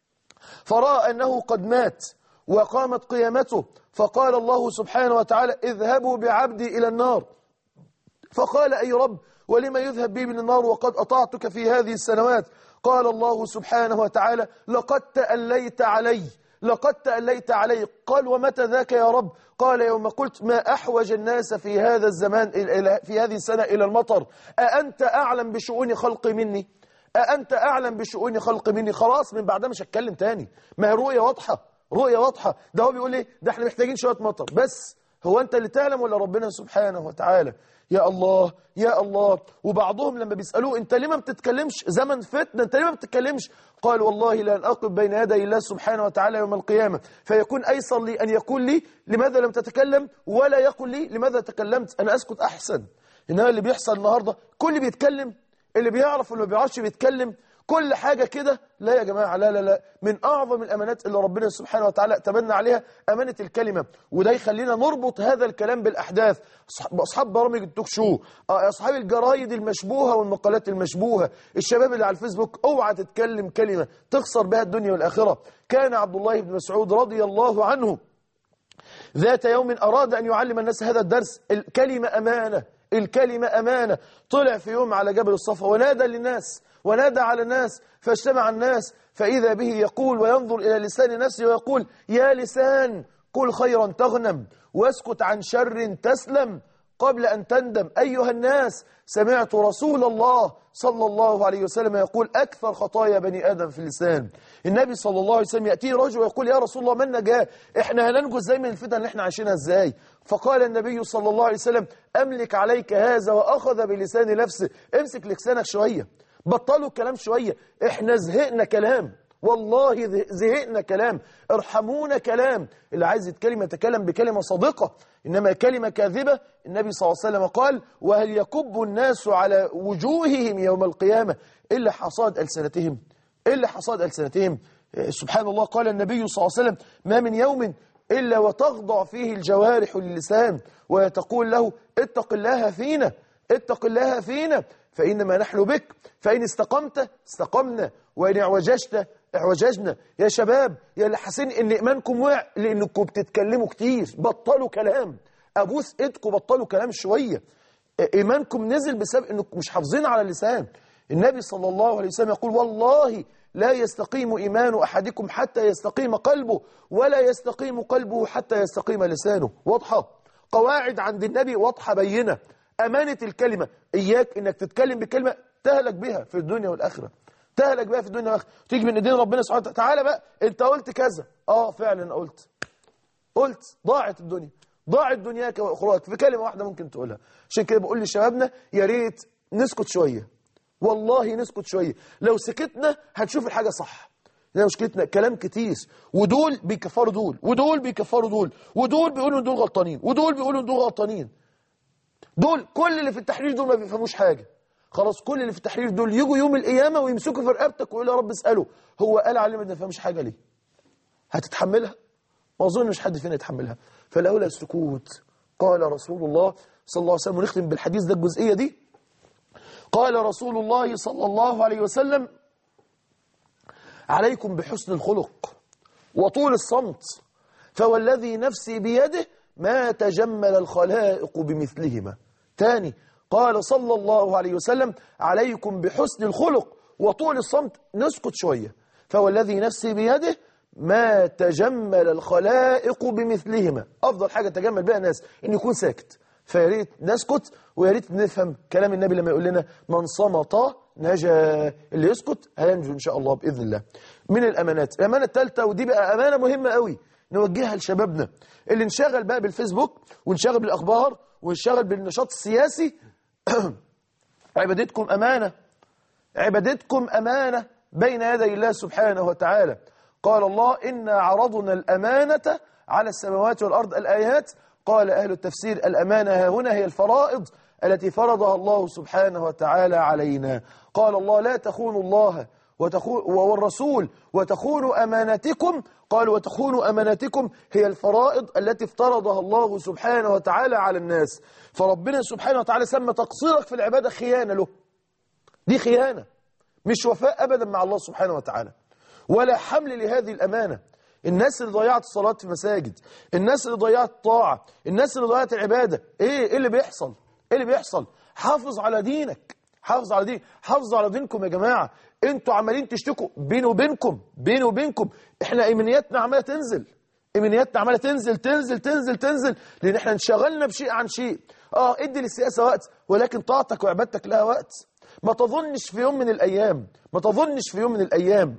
فرأى انه قد مات وقامت قيامته، فقال الله سبحانه وتعالى: اذهبوا بعبدي الى النار. فقال: أي رب، ولما يذهب بي من النار وقد أطعتك في هذه السنوات؟ قال الله سبحانه وتعالى: لقد تأليت علي، لقد تأليت علي. قال: ومتى ذاك يا رب؟ قال: يوم قلت ما أحوج الناس في هذا الزمان في هذه السنة إلى المطر. أأنت أعلم بشؤون خلقي مني؟ أأنت أعلم بشؤون خلقي مني؟ خلاص من بعدها مش هتكلم تاني، ما هي رؤية واضحة، رؤية واضحة. ده هو بيقول ايه؟ ده احنا محتاجين شوية مطر بس. هو أنت اللي تعلم ولا ربنا سبحانه وتعالى؟ يا الله يا الله. وبعضهم لما بيسألوه: أنت ليه ما بتتكلمش؟ زمن فتنة، أنت ليه ما بتتكلمش؟ قال: والله لن أقف بين يدي الله سبحانه وتعالى يوم القيامة فيكون أيسر لي أن يقول لي لماذا لم تتكلم، ولا يقول لي لماذا تكلمت. أنا أسكت أحسن. إنما اللي بيحصل النهاردة كل بيتكلم، اللي بيعرف واللي ما بيعرفش بيتكلم، كل حاجة كده. لا يا جماعة، لا لا لا. من أعظم الأمانات اللي ربنا سبحانه وتعالى تمنى عليها أمانة الكلمة. وده يخلينا نربط هذا الكلام بالأحداث. أصحاب برامج التوك شو، أصحاب الجرايد المشبوهة والمقالات المشبوهة، الشباب اللي على الفيسبوك، اوعى تتكلم كلمة تخسر بها الدنيا والآخرة. كان عبد الله بن مسعود رضي الله عنه ذات يوم أراد أن يعلم الناس هذا الدرس. الكلمة أمانة، الكلمة أمانة. طلع في يوم على جبل الصفا ونادى للناس، ونادى على الناس، فاجتمع الناس فإذا به يقول وينظر إلى لسان نفسه ويقول: يا لسان، قل خيرا تغنم واسكت عن شر تسلم قبل أن تندم. أيها الناس، سمعت رسول الله صلى الله عليه وسلم يقول: أكثر خطايا بني آدم في اللسان. النبي صلى الله عليه وسلم يأتيه رجل ويقول: يا رسول الله، من نجاه؟ إحنا هننجو إزاي من الفتن اللي إحنا عايشينها إزاي؟ فقال النبي صلى الله عليه وسلم: أملك عليك هذا. وأخذ بلسان نفسه. امسك لسانك شوية، بطلوا كلام شوية، إحنا زهقنا كلام، والله زهقنا كلام، ارحمونا كلام. اللي عايز يتكلم يتكلم بكلمة صادقة، إنما كلمة كاذبة. النبي صلى الله عليه وسلم قال: وهل يكب الناس على وجوههم يوم القيامة إلا حصاد ألسنتهم، إلا حصاد ألسنتهم. سبحان الله. قال النبي صلى الله عليه وسلم: ما من يوم إلا وتخضع فيه الجوارح للسان وتقول له: اتق الله فينا، اتق الله فينا، فإنما نحن بك، فإن استقمت استقمنا، وإن اعوججت اعوججنا. يا شباب، يا اللي حاسين إن إيمانكم وقع لأنكم بتتكلموا كتير، بطلوا كلام. أبوس إيدكم، بطلوا كلام شوية. إيمانكم نزل بسبب إنكم مش حافظين على اللسان. النبي صلى الله عليه وسلم يقول: والله لا يستقيم إيمان أحدكم حتى يستقيم قلبه، ولا يستقيم قلبه حتى يستقيم لسانه. واضحة، قواعد عند النبي واضحة بينة. أمانة الكلمة، إياك إنك تتكلم بكلمة تهلك بها في الدنيا والآخرة، تهلك بها في الدنيا والآخرة. تيجي من إيدين ربنا سبحانه وتعالى: تعالى بقى، أنت قلت كذا. آه فعلا قلت، قلت ضاعت الدنيا، ضاعت دنياك وأخراك في كلمة واحدة ممكن تقولها. عشان كده بقول لشبابنا: يا ريت نسكت شوية، والله نسكت شوية. لو سكتنا هتشوف الحاجة صح. لو مشكلتنا كلام كتير، ودول بيكفروا دول، ودول بيكفروا دول، ودول بيقولوا ان دول غلطانين، ودول بيقولوا ان دول غلطانين. دول كل اللي في التحرير دول ما بيفهموش حاجة. خلاص كل اللي في التحرير دول يجوا يوم القيامة ويمسكوا في رقبتك ويقولوا يا رب اسأله هو قال علينا ما نفهمش حاجة ليه؟ هتتحملها؟ ما أظنش حد فينا يتحملها. فالأولى السكوت. قال رسول الله صلى الله عليه وسلم، ونختم بالحديث ده الجزئية دي. قال رسول الله صلى الله عليه وسلم: عليكم بحسن الخلق وطول الصمت، فوالذي نفسي بيده ما تجمل الخلائق بمثلهما. تاني قال صلى الله عليه وسلم: عليكم بحسن الخلق وطول الصمت، نسكت شوية، فوالذي نفسي بيده ما تجمل الخلائق بمثلهما. أفضل حاجة تجمل بها الناس إن يكون ساكت. فياريت نسكت وياريت نفهم كلام النبي لما يقول لنا من صمت نجا، اللي يسكت هينجو إن شاء الله بإذن الله. من الأمانات، الأمانة الثالثة، ودي بقى أمانة مهمة قوي نوجهها لشبابنا اللي انشغل بقى بالفيسبوك وانشغل بالأخبار وانشغل بالنشاط السياسي. عبادتكم أمانة، عبادتكم أمانة بين يدي الله سبحانه وتعالى. قال الله: إنا عرضنا الأمانة على السماوات والأرض. الآيات. قال أهل التفسير: الأمانة ها هنا هي الفرائض التي فرضها الله سبحانه وتعالى علينا. قال الله: لا تخونوا الله والرسول وتخونوا أماناتكم. قال: وتخونوا أماناتكم هي الفرائض التي افترضها الله سبحانه وتعالى على الناس. فربنا سبحانه وتعالى سمى تقصيرك في العبادة خيانة له. دي خيانة، مش وفاء أبدا مع الله سبحانه وتعالى، ولا حمل لهذه الأمانة. الناس اللي ضيعت الصلاة في المساجد، الناس اللي ضيعت الطاعة، الناس اللي ضيعت العبادة، ايه ايه اللي بيحصل؟ ايه اللي بيحصل؟ حافظ على دينك، حافظ على دينك، حافظ على دينكم يا جماعة. انتوا عمالين تشتكوا بيني وبينكم، بيني وبينكم احنا ايمانياتنا عمالة تنزل، ايمانياتنا عمالة تنزل تنزل تنزل تنزل، لان احنا انشغلنا بشيء عن شيء. اه ادي للسياسة وقت، ولكن طاعتك وعبادتك لها وقت. ما تظنش في يوم من الايام، ما تظنش في يوم من الايام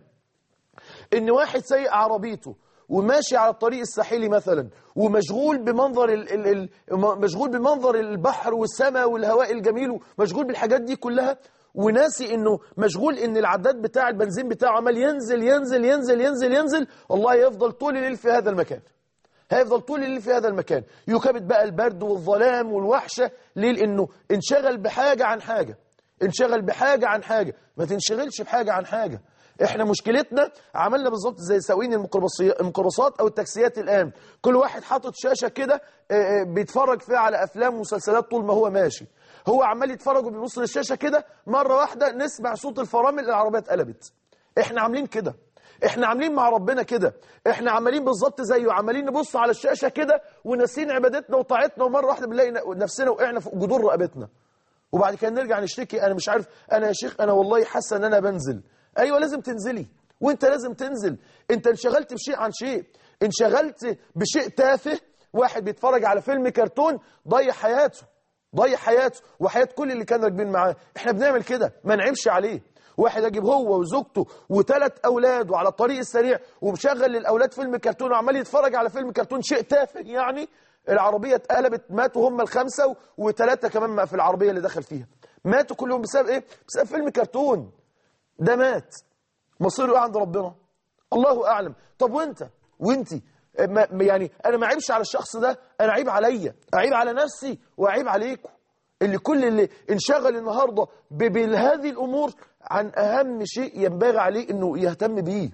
ان واحد سايق عربيته وماشي على الطريق الساحلي مثلا ومشغول بمنظر ال ال ال مشغول بمنظر البحر والسماء والهواء الجميل ومشغول بالحاجات دي كلها، وناسي انه مشغول ان العداد بتاع البنزين بتاعه عمال ينزل ينزل ينزل ينزل ينزل. والله يفضل طول الليل في هذا المكان، هيفضل طول الليل في هذا المكان يكبد بقى البرد والظلام والوحشة. ليه؟ لانه انشغل بحاجة عن حاجة، انشغل بحاجة عن حاجة. ما تنشغلش بحاجة عن حاجة. احنا مشكلتنا عملنا بالظبط زي سواقين الميكروباصات او التاكسيات الان، كل واحد حاطط شاشة كده بيتفرج فيها على افلام ومسلسلات طول ما هو ماشي. هو عمال يتفرج وبيبص للشاشة كده، مرة واحدة نسمع صوت الفرامل، العربية اتقلبت. احنا عاملين كده، احنا عاملين مع ربنا كده، احنا عمالين بالظبط زيه، عمالين نبص على الشاشة كده وناسين عبادتنا وطاعتنا، ومرة واحدة بنلاقي نفسنا وقعنا فوق جدور رقبتنا، وبعد كده نرجع نشتكي: انا مش عارف، انا يا شيخ انا والله حاسه ان انا بنزل. ايوه لازم تنزلي، وانت لازم تنزل. انت انشغلت بشيء عن شيء، انشغلت بشيء تافه. واحد بيتفرج على فيلم كرتون ضيع حياته، ضيع حياته وحياة كل اللي كانوا راكبين معاه. احنا بنعمل كده، ما نعيبش عليه. واحد يجيب هو وزوجته وثلاث اولاده على الطريق السريع ومشغل للاولاد فيلم كرتون وعمال يتفرج على فيلم كرتون، شيء تافه يعني. العربية اتقلبت، ماتوا هم الخمسة وثلاثة كمان في العربية اللي دخل فيها، ماتوا كلهم بسبب ايه؟ بسبب فيلم كرتون. ده مات، مصيره عند ربنا الله اعلم. طب وانت وانتي يعني انا ما عيبش على الشخص ده، انا عيب عليا، اعيب على نفسي واعيب عليكم، اللي كل اللي انشغل النهارده بهذه الامور عن اهم شيء ينبغي عليه انه يهتم بيه.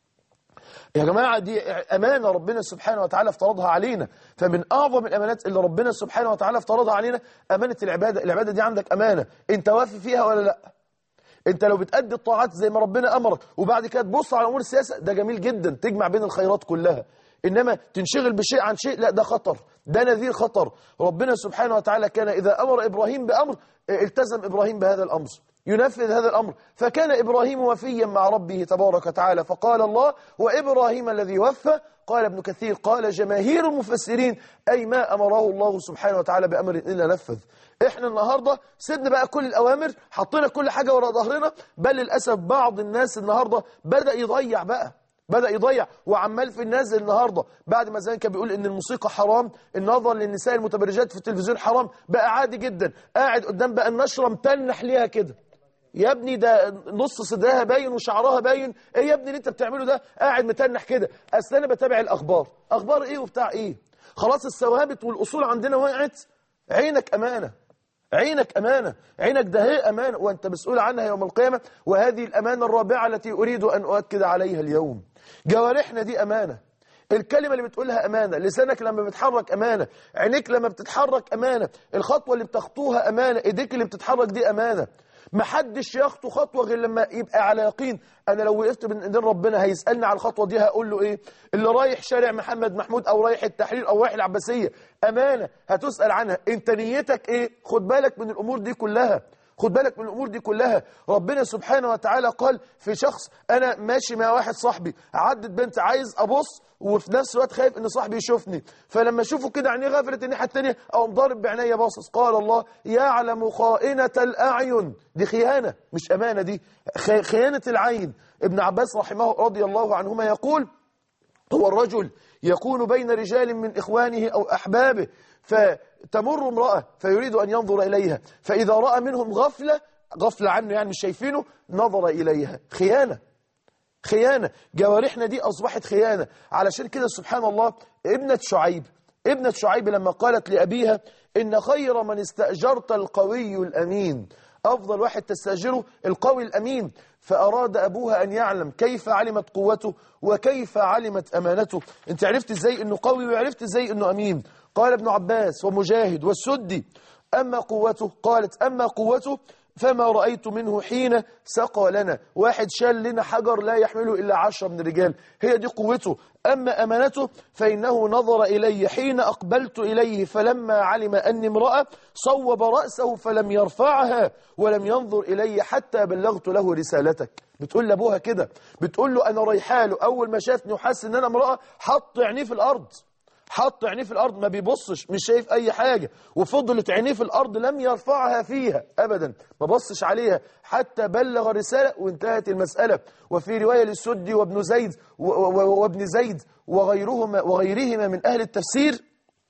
يا جماعة دي أمانة ربنا سبحانه وتعالى افترضها علينا. فمن أعظم الأمانات اللي ربنا سبحانه وتعالى افترضها علينا أمانة العبادة. العبادة دي عندك أمانة، أنت وافي فيها ولا لا؟ أنت لو بتأدي الطاعات زي ما ربنا أمرك وبعد كده تبص على أمور السياسة، ده جميل جدا، تجمع بين الخيرات كلها. إنما تنشغل بشيء عن شيء، لا ده خطر، ده نذير خطر. ربنا سبحانه وتعالى كان إذا أمر إبراهيم بأمر التزم إبراهيم بهذا الأمر، ينفذ هذا الأمر. فكان إبراهيم وفيا مع ربه تبارك وتعالى. فقال الله: وإبراهيم الذي وفى. قال ابن كثير: قال جماهير المفسرين: أي ما أمره الله سبحانه وتعالى بأمر إلا نفذ. إحنا النهاردة سيبنا بقى كل الأوامر، حطينا كل حاجة وراء ظهرنا. بل للأسف بعض الناس النهاردة بدأ يضيع بقى، بدأ يضيع وعمال في النازل النهاردة. بعد ما زمان كان بيقول إن الموسيقى حرام، النظر للنساء المتبرجات في التلفزيون حرام، بقى عادي جدا. قاعد قدام بقى النشرة متنح ليها كده، يا ابني ده نص صدرها باين وشعرها باين، ايه يا ابني اللي انت بتعمله ده؟ قاعد متنح كده. اصل انا بتابع الاخبار. اخبار ايه وبتاع ايه؟ خلاص الثوابت والاصول عندنا وقعت. عينك امانه، عينك امانه، عينك ده هي امانه وانت مسؤول عنها يوم القيامه. وهذه الامانه الرابعه التي اريد ان اؤكد عليها اليوم. جوارحنا دي امانه، الكلمة اللي بتقولها أمانة، لسانك لما بتحرك أمانة، عينيك لما بتتحرك أمانة، الخطوة اللي بتخطوها أمانة، إيديك اللي بتتحرك دي أمانة. محدش يخطو خطوة غير لما يبقى على يقين. أنا لو وقفت بين إيدين ربنا هيسألني على الخطوة دي هقول له إيه؟ اللي رايح شارع محمد محمود أو رايح التحرير أو رايح العباسية، أمانة هتسأل عنها. أنت نيتك إيه؟ خد بالك من الأمور دي كلها، خد بالك من الأمور دي كلها. ربنا سبحانه وتعالى قال في شخص، أنا ماشي مع واحد صاحبي، عدت بنت عايز أبص وفي نفس الوقت خايف إن صاحبي يشوفني، فلما أشوفه كده عينيه غفلت الناحية التانية أو مضارب بعينيا باصص. قال الله يعلم خائنة الأعين. دي خيانة مش أمانة، دي خيانة العين. ابن عباس رحمه رضي الله عنهما يقول هو الرجل يكون بين رجال من إخوانه أو أحبابه، فتمر امرأة فيريد أن ينظر إليها، فإذا رأى منهم غفلة غفلة عنه يعني مش شايفينه، نظر إليها. خيانة، خيانة. جوارحنا دي أصبحت خيانة. علشان كده سبحان الله ابنة شعيب ابنة شعيب لما قالت لأبيها إن خير من استأجرت القوي الأمين، أفضل واحد تستأجره القوي الأمين. فأراد أبوها أن يعلم كيف علمت قوته وكيف علمت أمانته. أنت عرفت إزاي أنه قوي وعرفت إزاي أنه أمين؟ قال ابن عباس ومجاهد والسدي أما قوته، قالت أما قوته فما رأيت منه حين سقى لنا، واحد شال لنا حجر لا يحمله إلا عشرة من الرجال، هي دي قوته. أما أمانته فإنه نظر إلي حين أقبلت إليه فلما علم أني امرأة صوب رأسه فلم يرفعها ولم ينظر إلي حتى بلغت له رسالتك. بتقول لأبوها كده، بتقول له أنا ريحاله أول ما شافني وحس إن أنا امرأة حط عينيه في الأرض، حط عينيه في الأرض، ما بيبصش، مش شايف أي حاجة، وفضلت عينيه في الأرض لم يرفعها فيها أبدا، ما بصش عليها حتى بلغ الرسالة وانتهت المسألة. وفي رواية للسدي وابن زيد وابن زيد وغيرهما وغيرهما من أهل التفسير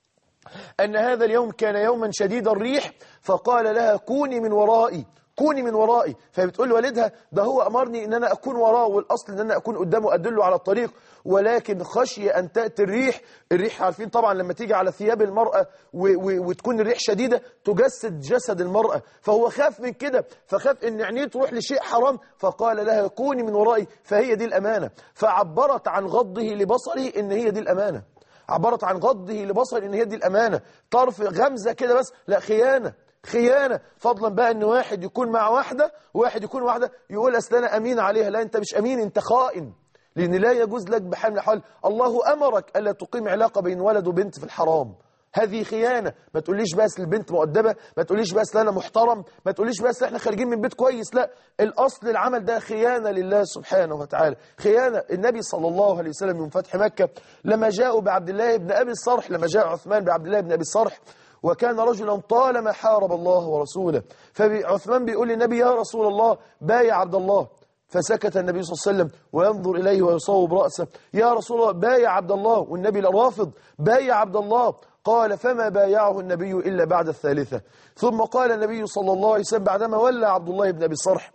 أن هذا اليوم كان يوما شديد الريح، فقال لها كوني من ورائي، كوني من ورائي. فبتقول لوالدها ده هو أمرني إن أنا أكون وراه، والأصل إن أنا أكون قدامه أدله على الطريق، ولكن خشي أن تأتي الريح. الريح عارفين طبعا لما تيجي على ثياب المرأة وتكون الريح شديدة تجسد جسد المرأة، فهو خاف من كده، فخاف إن عينيه تروح لشيء حرام، فقال لها كوني من ورائي. فهي دي الأمانة. فعبرت عن غضه لبصره إن هي دي الأمانة، عبرت عن غضه لبصره إن هي دي الأمانة. طرف غمزة كده بس، لا، خيانة، خيانة. فضلا بقى ان واحد يكون مع واحدة واحد يكون واحدة يقول اصل انا امين عليها، لا انت مش امين، انت خائن، لان لا يجوز لك بحال من الأحوال. الله امرك الا تقيم علاقة بين ولد وبنت في الحرام، هذه خيانة. ما تقوليش بس البنت مؤدبة، ما تقوليش بس انا محترم، ما تقوليش بس احنا خارجين من بيت كويس، لا، الاصل العمل ده خيانة لله سبحانه وتعالى، خيانة. النبي صلى الله عليه وسلم من فتح مكة لما جاءوا بعبد الله بن ابي الصرح، لما جاء عثمان بعبد الله بن ابي الصرح وكان رجلا طالما حارب الله ورسوله، فعثمان بيقول للنبي يا رسول الله بايع عبد الله، فسكت النبي صلى الله عليه وسلم وينظر إليه ويصوب رأسه، يا رسول الله بايع عبد الله، والنبي رافض، بايع عبد الله. قال فما بايعه النبي إلا بعد الثالثة. ثم قال النبي صلى الله عليه وسلم بعدما ولى عبد الله بن أبي الصرح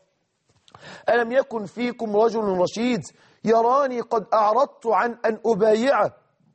ألم يكن فيكم رجل رشيد يراني قد أعرضت عن أن أبايعه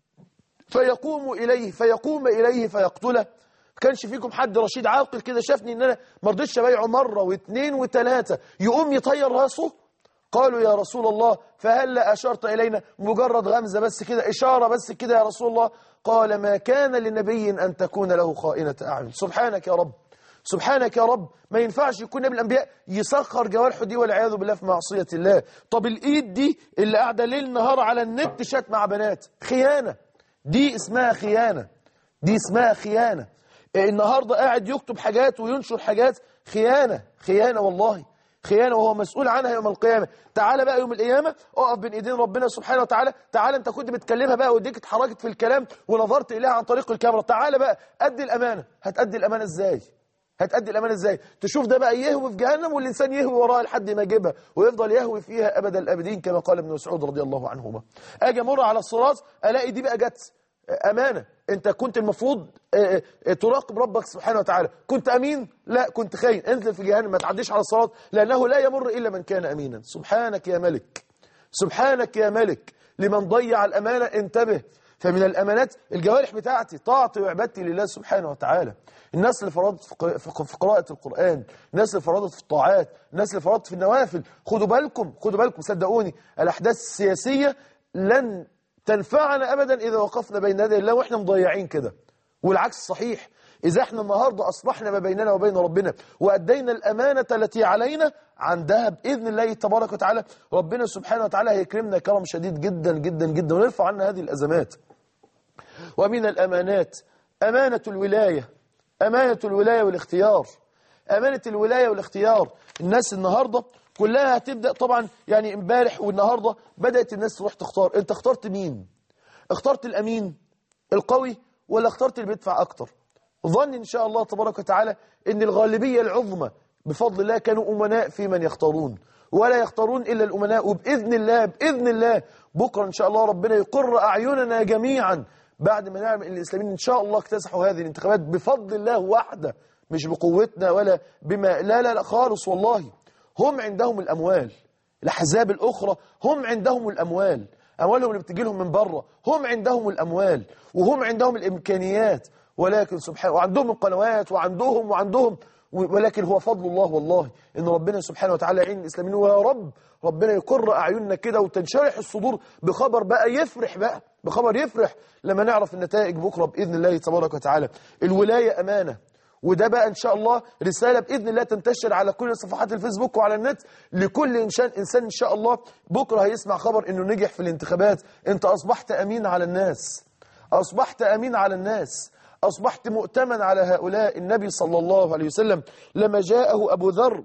فيقوم إليه فيقوم إليه فيقتله؟ كانش فيكم حد رشيد عاقل كده شافني ان انا ما رضيتش ابايعه مره واثنين وثلاثه يقوم يطير راسه؟ قالوا يا رسول الله فهلا اشرت الينا؟ مجرد غمزه بس كده، اشاره بس كده يا رسول الله. قال ما كان لنبي ان تكون له خائنه اعين. سبحانك يا رب، سبحانك يا رب، ما ينفعش يكون نبي الانبياء يسخر جوارحه دي والعياذ بالله في معصيه الله. طب الايد دي اللي قاعده ليل نهار على النت شات مع بنات، خيانه، دي اسمها خيانه، دي اسمها خيانه. النهاردة قاعد يكتب حاجات وينشر حاجات، خيانة، خيانة والله، خيانة، وهو مسؤول عنها يوم القيامة. تعالى بقى يوم القيامة اقف بين ايدين ربنا سبحانه وتعالى، تعالى انت كنت بتكلمها بقى وديك اتحركت في الكلام ونظرت اليها عن طريق الكاميرا، تعالى بقى ادي الامانة. هتأدي الامانة ازاي؟ هتأدي الامانة ازاي؟ تشوف ده بقى يهوي في جهنم والانسان يهوي وراها لحد ما يجيبها ويفضل يهوي فيها ابد الابدين كما قال ابن مسعود رضي الله عنهما. اجي امر على الصراط الاقي دي بقى جت أمانة. أنت كنت المفروض تراقب ربك سبحانه وتعالى، كنت أمين؟ لا، كنت خاين، انزل في جهنم، ما تعديش على الصراط، لأنه لا يمر إلا من كان أمينا. سبحانك يا ملك، سبحانك يا ملك. لمن ضيع الأمانة انتبه. فمن الأمانات الجوارح بتاعتي، طاعتي وعبادتي لله سبحانه وتعالى. الناس اللي فرضت في قراءة القرآن، الناس اللي فرضت في الطاعات، الناس اللي فرضت في النوافل. خدوا بالكم، خدوا بالكم، صدقوني الأحداث السياسية لن تنفعنا أبدا إذا وقفنا بين يدي الله وإحنا مضيعين كده. والعكس صحيح، إذا إحنا النهاردة أصلحنا ما بيننا وبين ربنا وأدينا الأمانة التي علينا، عندها بإذن الله تبارك وتعالى ربنا سبحانه وتعالى هيكرمنا كرم شديد جدا جدا جدا ونرفع عنا هذه الأزمات. ومن الأمانات أمانة الولاية، أمانة الولاية والاختيار. أمانة الولاية والاختيار، الناس النهاردة كلها هتبدأ طبعا، يعني امبارح والنهاردة بدأت الناس تروح تختار. انت اخترت مين؟ اخترت الأمين القوي ولا اخترت اللي بيدفع أكتر؟ ظن إن شاء الله تبارك وتعالى إن الغالبية العظمى بفضل الله كانوا أمناء في من يختارون، ولا يختارون إلا الأمناء. وبإذن الله بإذن الله بكرة إن شاء الله ربنا يقر أعيننا جميعا بعد ما نعمل الإسلاميين إن شاء الله اكتسحوا هذه الانتخابات بفضل الله وحده، مش بقوتنا ولا بما، لا لا لا خالص والله. هم عندهم الأموال، الأحزاب الأخرى هم عندهم الأموال، أموالهم اللي بتجي لهم من بره، هم عندهم الأموال وهم عندهم الإمكانيات، ولكن سبحانه وعندهم القنوات وعندهم وعندهم ولكن هو فضل الله والله إن ربنا سبحانه وتعالى يعين الإسلاميين. ويا رب ربنا يقر أعيننا كده وتنشرح الصدور بخبر بقى يفرح، بقى بخبر يفرح لما نعرف النتائج بكرة بإذن الله تبارك وتعالى. الولاية أمانة، وده بقى إن شاء الله رسالة بإذن الله تنتشر على كل صفحات الفيسبوك وعلى النت لكل إنسان إنسان إن شاء الله بكرة هيسمع خبر إنه نجح في الانتخابات. أنت أصبحت أمين على الناس، أصبحت أمين على الناس، أصبحت مؤتمن على هؤلاء. النبي صلى الله عليه وسلم لما جاءه أبو ذر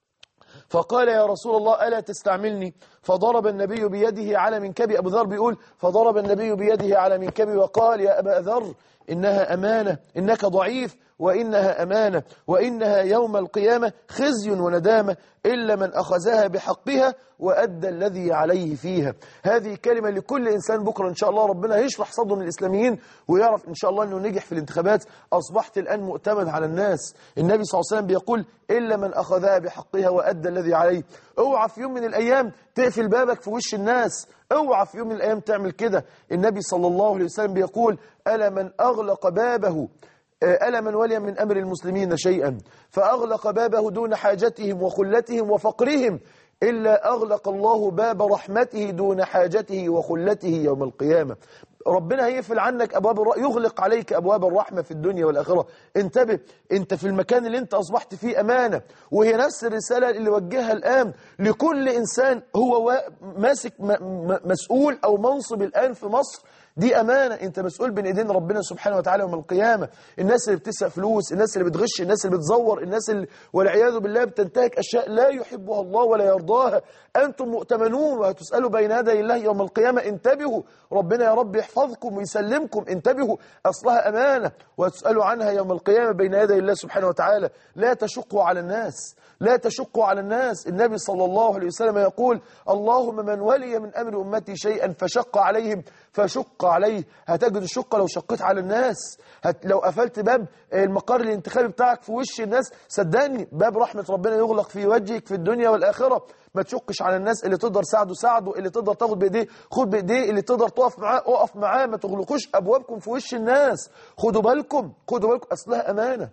فقال يا رسول الله ألا تستعملني؟ فضرب النبي بيده على منكبي. أبو ذر بيقول فضرب النبي بيده على منكبي وقال يا أبا ذر إنها أمانة، إنك ضعيف وإنها أمانة، وإنها يوم القيامة خزي وندامة إلا من أخذها بحقها وأدى الذي عليه فيها. هذه كلمة لكل إنسان بكرة إن شاء الله ربنا يشرح صدر الإسلاميين ويعرف إن شاء الله أنه نجح في الانتخابات. أصبحت الآن مؤتمن على الناس. النبي صلى الله عليه وسلم بيقول إلا من أخذها بحقها وأدى الذي عليه. اوعى في يوم من الأيام تقفل بابك في وش الناس، اوعى في يوم من الأيام تعمل كده. النبي صلى الله عليه وسلم بيقول ألا من أغلق بابه ألا من ولي من أمر المسلمين شيئا فأغلق بابه دون حاجتهم وخلتهم وفقرهم إلا أغلق الله باب رحمته دون حاجته وخلته يوم القيامة. ربنا هيقفل عنك أبواب الرحمة، يغلق عليك أبواب الرحمة في الدنيا والآخرة. انتبه، انت في المكان اللي انت أصبحت فيه أمانة. وهي نفس الرسالة اللي وجهها الآن لكل إنسان هو ماسك مسؤول أو منصب الآن في مصر. دي أمانة، أنت مسؤول بين إيدين ربنا سبحانه وتعالى يوم القيامة. الناس اللي بتسرق فلوس، الناس اللي بتغش، الناس اللي بتزور، الناس اللي والعياذ بالله بتنتهك أشياء لا يحبها الله ولا يرضاها، أنتم مؤتمنون وهتسألوا بين يدي الله يوم القيامة. انتبهوا، ربنا يا رب يحفظكم ويسلمكم. انتبهوا، أصلها أمانة وهتسألوا عنها يوم القيامة بين يدي الله سبحانه وتعالى. لا تشقوا على الناس، لا تشقوا على الناس. النبي صلى الله عليه وسلم يقول اللهم من ولي من أمر أمتي شيئا فشق عليهم فشق عليه. هتجد الشقة لو شقيت على الناس، هت لو قفلت باب المقر الانتخابي بتاعك في وش الناس، صدقني باب رحمة ربنا يغلق في وجهك في الدنيا والآخرة. ما تشقش على الناس، اللي تقدر ساعده ساعده، اللي تقدر تاخد بإيديه خد بإيديه، اللي تقدر تقف معاه اقف معاه. ما تغلقوش أبوابكم في وش الناس. خدوا بالكم، خدوا بالكم، أصلها أمانة،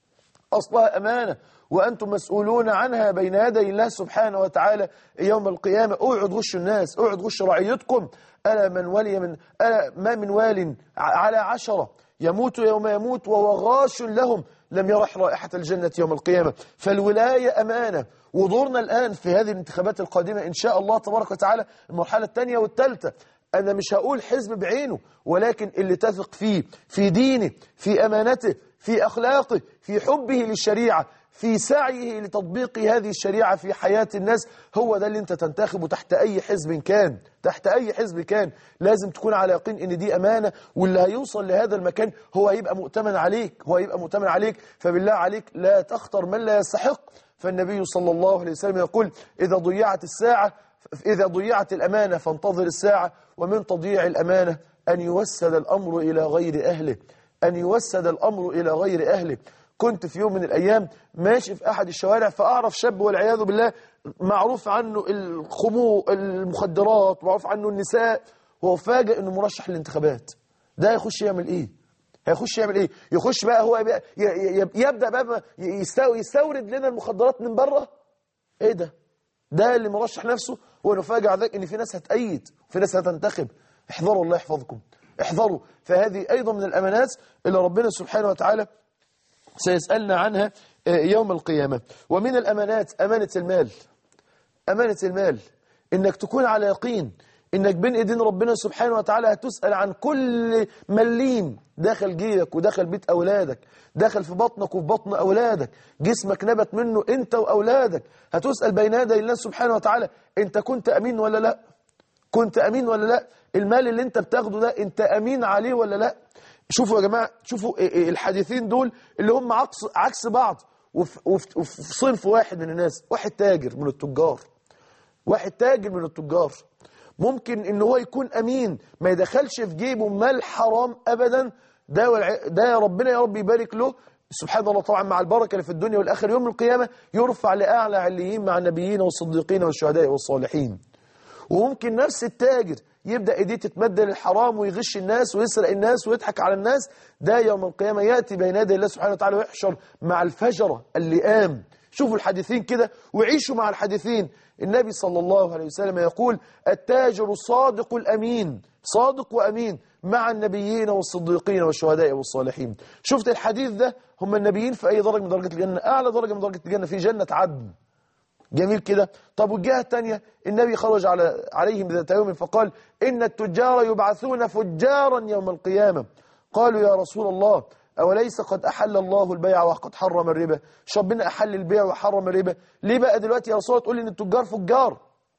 أصلها أمانة وأنتم مسؤولون عنها بين يدي الله سبحانه وتعالى يوم القيامة. اوعوا تغشوا الناس، اوعوا تغشوا رعيتكم. ألا من ولي من ألا ما من وال على عشرة يموت يوم يموت وهو غاش لهم لم يرح رائحة الجنة يوم القيامة. فالولاية أمانة. ودورنا الآن في هذه الانتخابات القادمة إن شاء الله تبارك وتعالى المرحلة الثانية والثالثة، أنا مش هقول حزب بعينه، ولكن اللي تثق فيه في دينه، في أمانته، في أخلاقه، في حبه للشريعة، في سعيه لتطبيق هذه الشريعة في حياة الناس، هو ده اللي انت تنتخبه تحت أي حزب كان. تحت أي حزب كان لازم تكون على يقين ان دي أمانة، واللي هيوصل لهذا المكان هو هيبقى مؤتمن عليك، هو هيبقى مؤتمن عليك. فبالله عليك لا تختر من لا يستحق. فالنبي صلى الله عليه وسلم يقول إذا ضيعت الساعة إذا ضيعت الأمانة فانتظر الساعة، ومن تضييع الأمانة أن يوسد الأمر إلى غير أهله، أن يوسد الأمر إلى غير أهله. كنت في يوم من الأيام ماشي في أحد الشوارع، فأعرف شاب والعياذ بالله معروف عنه الخمو المخدرات، معروف عنه النساء، هو فاجئ أنه مرشح للانتخابات. ده يخش يعمل إيه؟ هيخش يعمل إيه؟ يخش بقى هو بقى يبدأ بقى يستورد لنا المخدرات من بره؟ إيه ده؟ ده اللي مرشح نفسه، ونفاجئ ذلك ان في ناس هتأيد وفي ناس هتنتخب. احذروا، الله يحفظكم، احذروا. فهذه ايضا من الامانات اللي ربنا سبحانه وتعالى سيسألنا عنها يوم القيامة. ومن الامانات امانة المال. امانة المال انك تكون على يقين انك بين ايدين ربنا سبحانه وتعالى هتسأل عن كل مليم داخل جيبك وداخل بيت اولادك، داخل في بطنك وفي بطن اولادك، جسمك نبت منه انت واولادك. هتسأل بين يدي الله سبحانه وتعالى انت كنت امين ولا لا؟ كنت امين ولا لا؟ المال اللي انت بتاخده ده انت امين عليه ولا لا؟ شوفوا يا جماعة، شوفوا الحديثين دول اللي هم عكس عكس بعض، وفي, وفي, وفي صنف واحد من الناس. واحد تاجر من التجار، واحد تاجر من التجار ممكن ان هو يكون امين، ما يدخلش في جيبه مال حرام ابدا. ده والع... ده يا ربنا يا رب يبارك له سبحان الله، طبعا مع البركه اللي في الدنيا والاخره، يوم القيامه يرفع لاعلى عليين مع النبيين والصديقين والشهداء والصالحين. وممكن نفس التاجر يبدا ايديه تتمد للحرام ويغش الناس ويسرق الناس ويضحك على الناس. ده يوم القيامه ياتي بين يدي الله سبحانه وتعالى ويحشر مع الفجره اللئام. شوفوا الحديثين كده وعيشوا مع الحديثين. النبي صلى الله عليه وسلم يقول التاجر الصادق الأمين، صادق وأمين مع النبيين والصديقين والشهداء والصالحين. شفت الحديث ده؟ هم النبيين في أي درجة من درجة الجنة؟ أعلى درجة من درجة الجنة في جنة عدن. جميل كده. طب والجهة الثانية النبي خرج على عليهم ذات يوم فقال إن التجار يبعثون فجارا يوم القيامة. قالوا يا رسول الله أوليس قد أحل الله البيع وقد حرم الربا؟ مش ربنا أحل البيع وحرم الربا؟ ليه بقى دلوقتي يا رسول الله تقول لي إن التجار فجار؟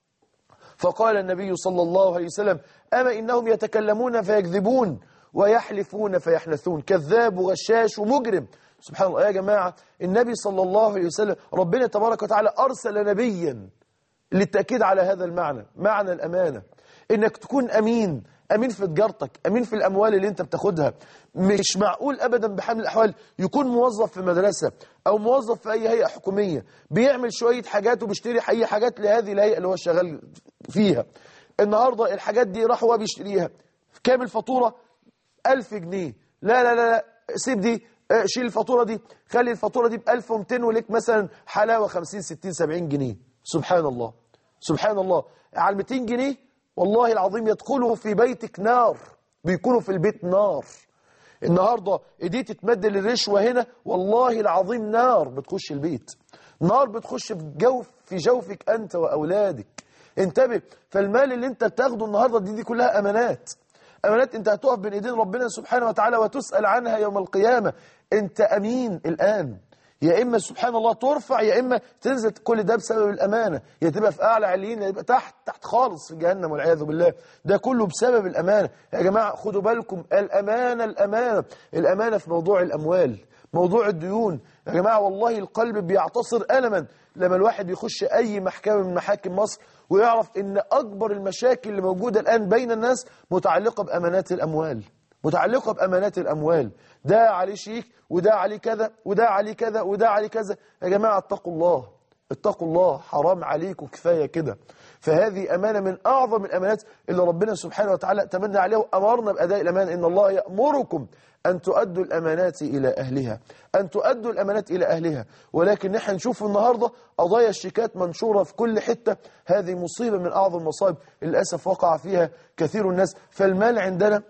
فقال النبي صلى الله عليه وسلم أما إنهم يتكلمون فيكذبون ويحلفون فيحنثون، كذاب وغشاش ومجرم. سبحان الله يا جماعة، النبي صلى الله عليه وسلم ربنا تبارك وتعالى أرسل نبيا للتأكيد على هذا المعنى، معنى الأمانة، إنك تكون أمين، أمين في تجارتك، أمين في الأموال اللي أنت بتاخدها. مش معقول أبدا بحال الأحوال يكون موظف في مدرسة أو موظف في أي هيئة حكومية بيعمل شوية حاجات وبيشتري أي حاجات لهذه الهيئة اللي هو شغال فيها. النهاردة الحاجات دي راح هو بيشتريها، كام الفاتورة؟ ألف جنيه. لا لا لا, لا. سيب دي، شيل الفاتورة دي، خلي الفاتورة دي بألف ومتين وليك مثلا حلاوة خمسين ستين سبعين جنيه. سبحان الله سبحان الله. على المتين جنيه والله العظيم يدخله في بيتك نار، بيكونوا في البيت نار. النهاردة ايديه تتمد للرشوة هنا والله العظيم نار بتخش البيت، نار بتخش في جوف في جوفك أنت وأولادك. انتبه. فالمال اللي انت بتاخده النهاردة دي, دي كلها أمانات، أمانات انت هتقف بين ايدين ربنا سبحانه وتعالى وتسأل عنها يوم القيامة. انت أمين الآن، يا إما سبحان الله ترفع يا إما تنزل. كل ده بسبب الأمانة، يا تبقى في أعلى عليين يا تبقى تحت تحت خالص في جهنم والعياذ بالله. ده كله بسبب الأمانة. يا جماعة خدوا بالكم، الأمانة الأمانة الأمانة في موضوع الأموال، موضوع الديون. يا جماعة والله القلب بيعتصر ألما لما الواحد يخش أي محكمة من محاكم مصر ويعرف إن أكبر المشاكل اللي موجودة الآن بين الناس متعلقة بأمانات الأموال، متعلقة بأمانات الأموال. ده عليه شيك وده عليه كذا وده عليه كذا وده عليه كذا. يا جماعة اتقوا الله، اتقوا الله، حرام عليكم كفاية كده. فهذه أمانة من أعظم الأمانات اللي ربنا سبحانه وتعالى تمنى عليها وأمرنا بأداء الأمانة. إن الله يأمركم أن تؤدوا الأمانات إلى أهلها، أن تؤدوا الأمانات إلى أهلها. ولكن نحن نشوف النهاردة قضايا الشيكات منشورة في كل حتة. هذه مصيبة من أعظم المصائب للأسف وقع فيها كثير الناس. فالمال عندنا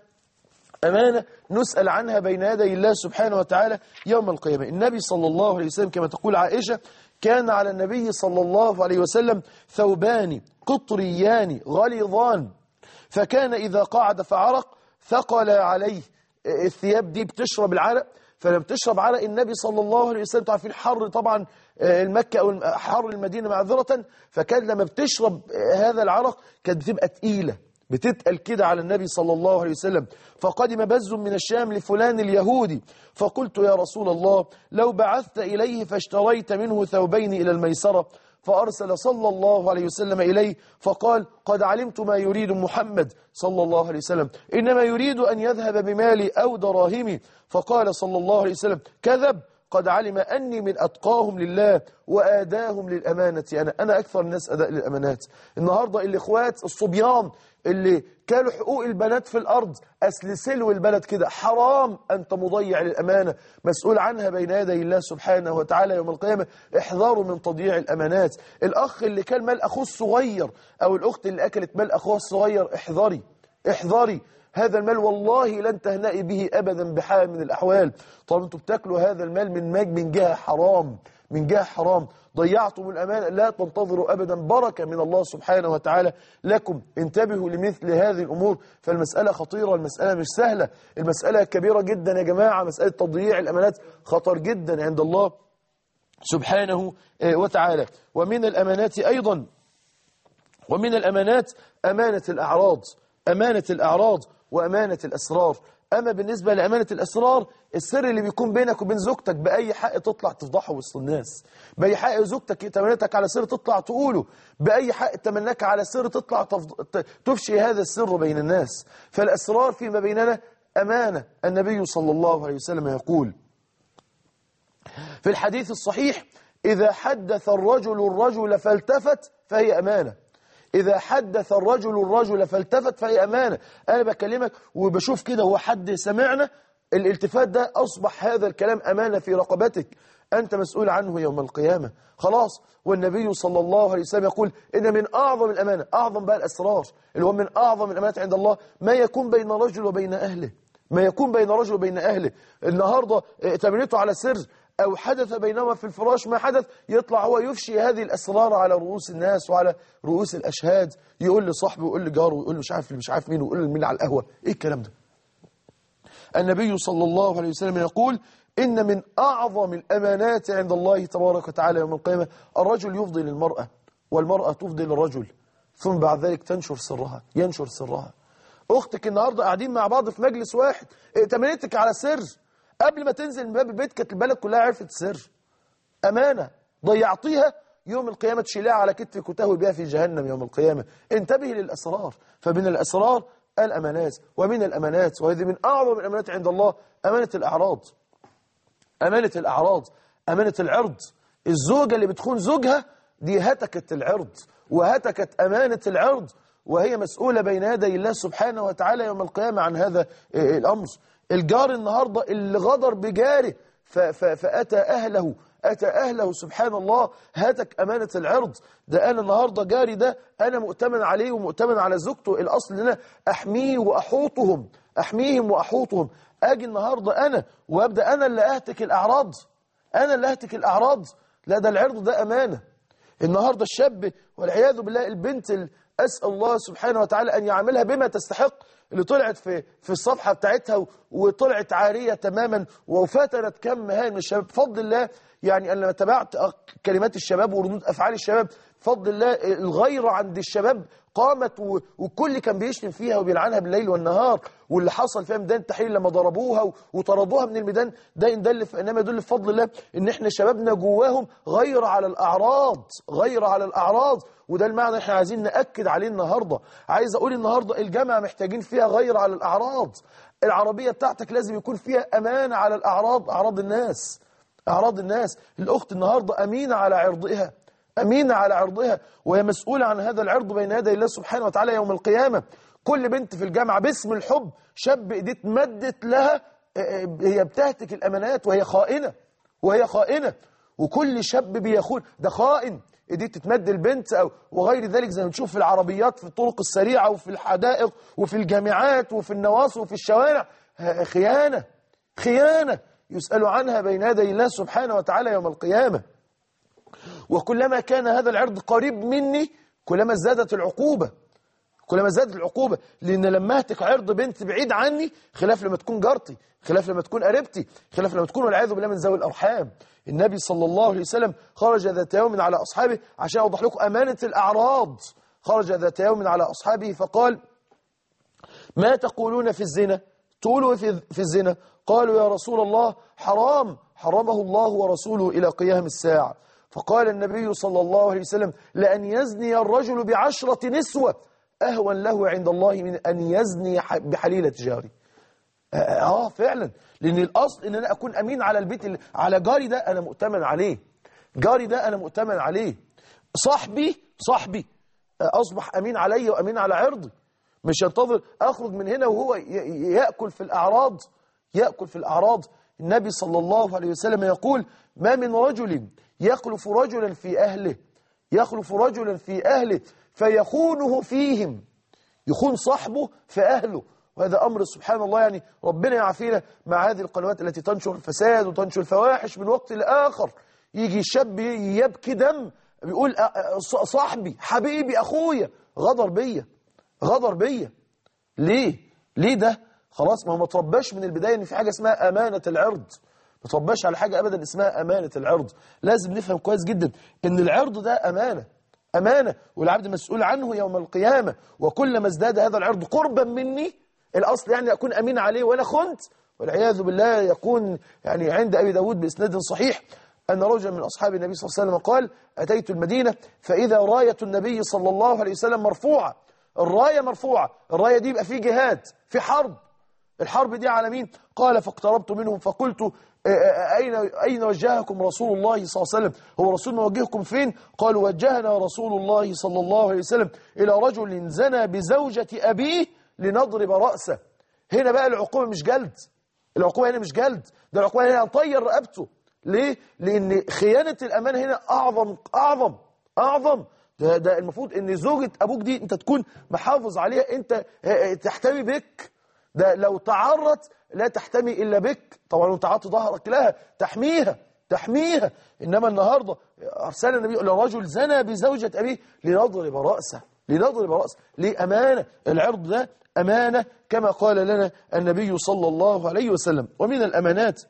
أمانة نسأل عنها بين يدي الله سبحانه وتعالى يوم القيامة. النبي صلى الله عليه وسلم كما تقول عائشة كان على النبي صلى الله عليه وسلم ثوبان قطريان غليظان، فكان إذا قعد فعرق ثقل عليه. الثياب دي بتشرب العرق، فلما بتشرب عرق النبي صلى الله عليه وسلم تعرفين الحر طبعا المكة أو حر المدينة معذرة، فكان لما بتشرب هذا العرق كانت بتبقى تقيلة، بتتقل كده على النبي صلى الله عليه وسلم. فقدم بز من الشام لفلان اليهودي، فقلت يا رسول الله لو بعثت إليه فاشتريت منه ثوبين إلى الميسرة. فأرسل صلى الله عليه وسلم إليه فقال قد علمت ما يريد محمد صلى الله عليه وسلم، إنما يريد أن يذهب بمالي أو دراهمي. فقال صلى الله عليه وسلم كذب، قد علم أني من أتقاهم لله وآداهم للأمانة. أنا أنا أكثر الناس أداء للأمانات. النهاردة الإخوات الصبيان اللي كانوا حقوق البنات في الأرض، أصل سلو البلد كده، حرام أنت مضيع للأمانة، مسؤول عنها بين يدي الله سبحانه وتعالى يوم القيامة. احذروا من تضييع الأمانات. الأخ اللي كان مال أخوه الصغير أو الأخت اللي أكلت مال أخوها الصغير، احذري احذري، هذا المال والله لن تهنئي به أبدا بحال من الأحوال. طب أنتم بتاكلوا هذا المال من ماج من جهة حرام، من جهة حرام، ضيعتم الأمانة، لا تنتظروا أبدا بركة من الله سبحانه وتعالى لكم. انتبهوا لمثل هذه الأمور، فالمسألة خطيرة، المسألة مش سهلة، المسألة كبيرة جدا يا جماعة. مسألة تضييع الأمانات خطر جدا عند الله سبحانه وتعالى. ومن الأمانات أيضا، ومن الأمانات أمانة الأعراض، أمانة الأعراض وأمانة الأسرار. أما بالنسبة لأمانة الأسرار، السر اللي بيكون بينك وبين زوجتك بأي حق تطلع تفضحه وسط الناس، بأي حق زوجتك تمنتك على سر تطلع تقوله، بأي حق تمنك على سر تطلع تفض... تفشي هذا السر بين الناس. فالأسرار فيما بيننا أمانة. النبي صلى الله عليه وسلم يقول في الحديث الصحيح إذا حدث الرجل الرجل فالتفت فهي أمانة. إذا حدث الرجل الرجل فالتفت فهي أمانة. أنا بكلمك وبشوف كده هو حد سمعنا، الالتفات ده أصبح هذا الكلام أمانة في رقبتك، أنت مسؤول عنه يوم القيامة خلاص. والنبي صلى الله عليه وسلم يقول إن من أعظم الأمانة، أعظم بقى الأسرار اللي هو من أعظم الأمانات عند الله، ما يكون بين رجل وبين أهله، ما يكون بين رجل وبين أهله. النهاردة تمنيته على سر أو حدث بينهما في الفراش ما حدث، يطلع هو يفشي هذه الأسرار على رؤوس الناس وعلى رؤوس الأشهاد، يقول لصاحبه ويقول لجاره ويقول له مش عارف مش عارف مين ويقول لمين على القهوة. إيه الكلام ده؟ النبي صلى الله عليه وسلم يقول إن من أعظم الأمانات عند الله تبارك وتعالى يوم القيامة الرجل يفضي للمرأة والمرأة تفضي للرجل، ثم بعد ذلك تنشر سرها، ينشر سرها. أختك النهاردة قاعدين مع بعض في مجلس واحد، ائتمنتك على سر، قبل ما تنزل من باب البيت كانت البلد كلها عرفت السر. أمانة ضيعتيها، يوم القيامة تشيلها على كتفك وتهوي بها في جهنم يوم القيامة. انتبهي للأسرار. فمن الأسرار الأمانات، ومن الأمانات وهذه من أعظم الأمانات عند الله أمانة الأعراض. أمانة الأعراض، أمانة العرض. الزوجة اللي بتخون زوجها دي هتكت العرض وهتكت أمانة العرض، وهي مسؤولة بين يدي الله سبحانه وتعالى يوم القيامة عن هذا الأمر. الجار النهاردة اللي غدر بجاره فأتى أهله، أتى أهله سبحان الله، هاتك أمانة العرض. ده أنا النهاردة جاري ده أنا مؤتمن عليه ومؤتمن على زوجته، الأصل أنا أحميه وأحوطهم، أحميهم وأحوطهم. أجي النهاردة أنا وأبدأ أنا اللي أهتك الأعراض، أنا اللي أهتك الأعراض. لا، ده العرض ده أمانة. النهاردة الشاب والعياذ بالله، البنت أسأل الله سبحانه وتعالى أن يعملها بما تستحق، اللي طلعت في في الصفحة بتاعتها وطلعت عارية تماما وفترت كم مهان من الشباب بفضل الله. يعني أنا لما تابعت كلمات الشباب وردود أفعال الشباب بفضل الله، الغيرة عند الشباب قامت والكل كان بيشتم فيها وبيلعنها بالليل والنهار. واللي حصل فيها ميدان التحرير لما ضربوها وطردوها من الميدان، ده يدل إنما يدل بفضل الله إن إحنا شبابنا جواهم غير على الأعراض، غير على الأعراض. وده المعنى احنا عايزين نأكد عليه النهاردة. عايز أقول النهاردة الجامعة محتاجين فيها غير على الأعراض. العربية بتاعتك لازم يكون فيها أمانة على الأعراض، أعراض الناس، أعراض الناس. الأخت النهاردة أمينة على عرضها، أمينة على عرضها، وهي مسؤولة عن هذا العرض بين يدي الله سبحانه وتعالى يوم القيامة. كل بنت في الجامعة باسم الحب شاب إيديه اتمدت لها، هي بتهتك الأمانات وهي خائنة، وهي خائنة. وكل شاب بيخون ده خائن، ايديه تتمد البنت أو وغير ذلك، زي ما نشوف في العربيات في الطرق السريعة وفي الحدائق وفي الجامعات وفي النواصي وفي الشوارع. خيانة، خيانة يسأل عنها بين يدي الله سبحانه وتعالى يوم القيامة. وكلما كان هذا العرض قريب مني كلما زادت العقوبة، كلما زادت العقوبة. لأن لما اهتك عرض بنت بعيد عني خلاف لما تكون جارتي، خلاف لما تكون قريبتي، خلاف لما تكون والعياذ بالله من ذوي الأرحام. النبي صلى الله عليه وسلم خرج ذات يوم على أصحابه، عشان أوضح لكم أمانة الأعراض، خرج ذات يوم على أصحابه فقال: ما تقولون في الزنا؟ تقولوا في, في الزنا؟ قالوا: يا رسول الله حرام، حرمه الله ورسوله إلى قيام الساعة. فقال النبي صلى الله عليه وسلم لأن يزني الرجل بعشرة نسوة أهون له عند الله من أن يزني بحليلة جاري. آه فعلا، لأن الأصل أن أنا أكون أمين على البيت اللي على جاري، ده أنا مؤتمن عليه، جاري ده أنا مؤتمن عليه، صاحبي صاحبي أصبح أمين علي وأمين على عرضي، مش ينتظر أخرج من هنا وهو يأكل في الأعراض، يأكل في الأعراض. النبي صلى الله عليه وسلم يقول ما من رجل يخلف رجلا في أهله يخلف رجلا في أهله فيخونه فيهم، يخون صاحبه في أهله، وهذا أمر سبحان الله. يعني ربنا يعافينا مع هذه القنوات التي تنشر الفساد وتنشر الفواحش من وقت لآخر. يجي شاب يبكي دم بيقول صاحبي حبيبي أخويا غدر بيا غدر بيا. ليه؟ ليه ده؟ خلاص ما هو ما ترباش من البداية ان في حاجة اسمها أمانة العرض، ما ترباش على حاجة أبدا اسمها أمانة العرض. لازم نفهم كويس جدا ان العرض ده أمانة، أمانة، والعبد مسؤول عنه يوم القيامة. وكلما ازداد هذا العرض قربا مني، الأصل يعني أكون أمين عليه وأنا خنت، والعياذ بالله يكون يعني عند أبي داود بإسناد صحيح أن رجلا من أصحاب النبي صلى الله عليه وسلم قال أتيت المدينة فإذا راية النبي صلى الله عليه وسلم مرفوعة. الراية مرفوعة، الراية دي يبقى فيه جهاد، في حرب، الحرب دي على مين؟ قال فاقتربت منهم فقلت أين أين وجهكم رسول الله صلى الله عليه وسلم؟ هو رسول موجهكم فين؟ قالوا وجهنا رسول الله صلى الله عليه وسلم إلى رجل زنى بزوجة أبيه لنضرب رأسه. هنا بقى العقوبة مش جلد، العقوبة هنا مش جلد، ده العقوبة هنا نطير رقبته. ليه؟ لأن خيانة الأمانة هنا أعظم أعظم أعظم. ده, ده المفروض أن زوجة أبوك دي أنت تكون محافظ عليها، أنت تحتمي بك، ده لو تعرت لا تحتمي إلا بك. طبعا لو تعرت ظهرك لها تحميها تحميها. إنما النهاردة أرسل النبي لرجل زنى بزوجة أبيه لنضرب رأسه لنضرب رأسه. ليه؟ أمانة، العرض ده أمانة كما قال لنا النبي صلى الله عليه وسلم. ومن الأمانات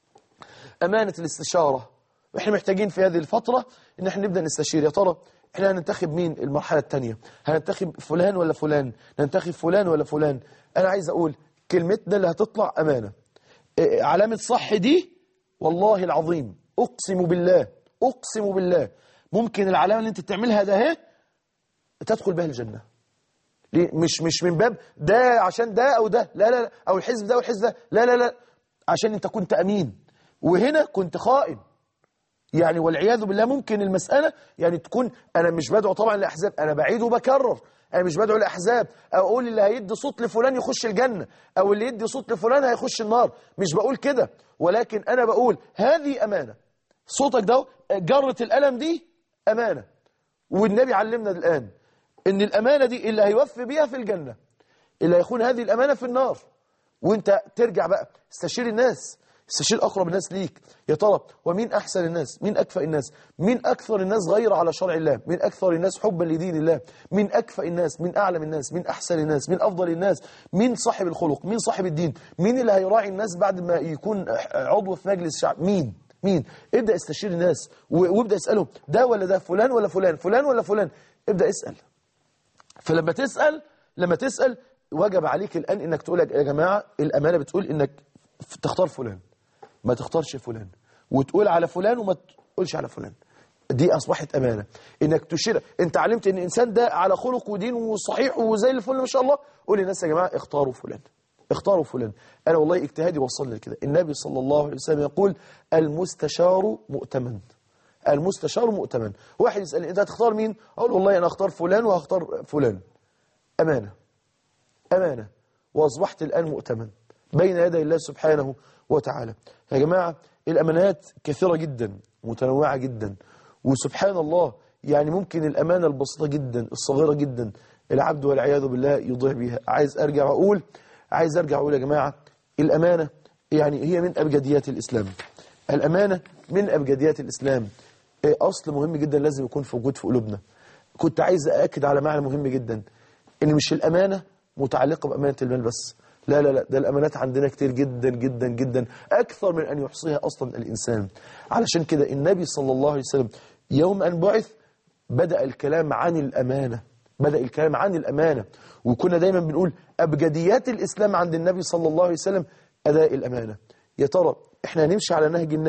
أمانة الاستشارة. احنا محتاجين في هذه الفترة ان احنا نبدأ نستشير، يا ترى احنا هننتخب مين المرحلة الثانية؟ هننتخب فلان ولا فلان؟ ننتخب فلان ولا فلان؟ انا عايز اقول كلمتنا اللي هتطلع أمانة. إيه علامة صح دي؟ والله العظيم اقسم بالله اقسم بالله ممكن العلامة اللي انت تعملها ده اهي تدخل بها الجنة. ليه؟ مش مش من باب ده عشان ده او ده، لا لا لا، او الحزب ده والحزب ده، لا لا لا، عشان انت كنت امين وهنا كنت خائن. يعني والعياذ بالله ممكن المسألة يعني تكون، أنا مش بدعو طبعا لأحزاب، أنا بعيد وبكرر، أنا مش بدعو لأحزاب أو أقول اللي هيدي صوت لفلان يخش الجنة أو اللي يدي صوت لفلان هيخش النار، مش بقول كده، ولكن أنا بقول هذه أمانة. صوتك ده جرة الألم دي أمانة، والنبي علمنا الآن إن الأمانة دي اللي هيوفي بيها في الجنة، اللي هيخون هذه الأمانة في النار. وانت ترجع بقى استشير الناس، استشير أقرب الناس ليك، يا ترى ومين أحسن الناس، مين أكفأ الناس، مين أكثر الناس غير على شرع الله، مين أكثر الناس حبا لدين الله، مين أكفأ الناس، مين أعلم الناس، مين أحسن الناس، مين أفضل الناس، مين صاحب الخلق، مين صاحب الدين، مين اللي هيراعي الناس بعد ما يكون عضو في مجلس الشعب، مين مين ابدأ استشير الناس وابدأ اسألهم ده ولا ده، فلان ولا فلان، فلان ولا فلان، ابدأ اسأل. فلما تسأل لما تسأل وجب عليك الآن انك تقول يا جماعة الأمانة بتقول انك تختار فلان، ما تختارش فلان، وتقول على فلان وما تقولش على فلان. دي أصبحت أمانة، إنك تشير. أنت علمت إن الإنسان ده على خلق ودين وصحيح وزي الفل ما شاء الله، قول للناس يا جماعة اختاروا فلان، اختاروا فلان. أنا والله اجتهادي وصلني لكده. النبي صلى الله عليه وسلم يقول المستشار مؤتمن، المستشار مؤتمن. واحد يسألني أنت هتختار مين؟ أقول والله أنا أختار فلان وهختار فلان. أمانة أمانة، وأصبحت الآن مؤتمن بين يدي الله سبحانه وتعالى. يا جماعة الأمانات كثيرة جدا متنوعة جدا، وسبحان الله يعني ممكن الأمانة البسيطة جدا الصغيرة جدا العبد والعياذ بالله يضيع بها. عايز أرجع وأقول عايز أرجع وأقول يا جماعة الأمانة يعني هي من أبجديات الإسلام. الأمانة من أبجديات الإسلام، أصل مهم جدا لازم يكون في وجود في قلوبنا. كنت عايز أأكد على معنى مهم جدا، إن مش الأمانة متعلقة بأمانة المال بس، لا لا لا، ده الأمانات عندنا كتير جدا جدا جدا، أكثر من أن يحصيها أصلا الإنسان. علشان كده النبي صلى الله عليه وسلم يوم أن بعث بدأ الكلام عن الأمانة، بدأ الكلام عن الأمانة. وكنا دايما بنقول أبجديات الإسلام عند النبي صلى الله عليه وسلم أداء الأمانة. يا ترى إحنا هنمشي على نهج النبي،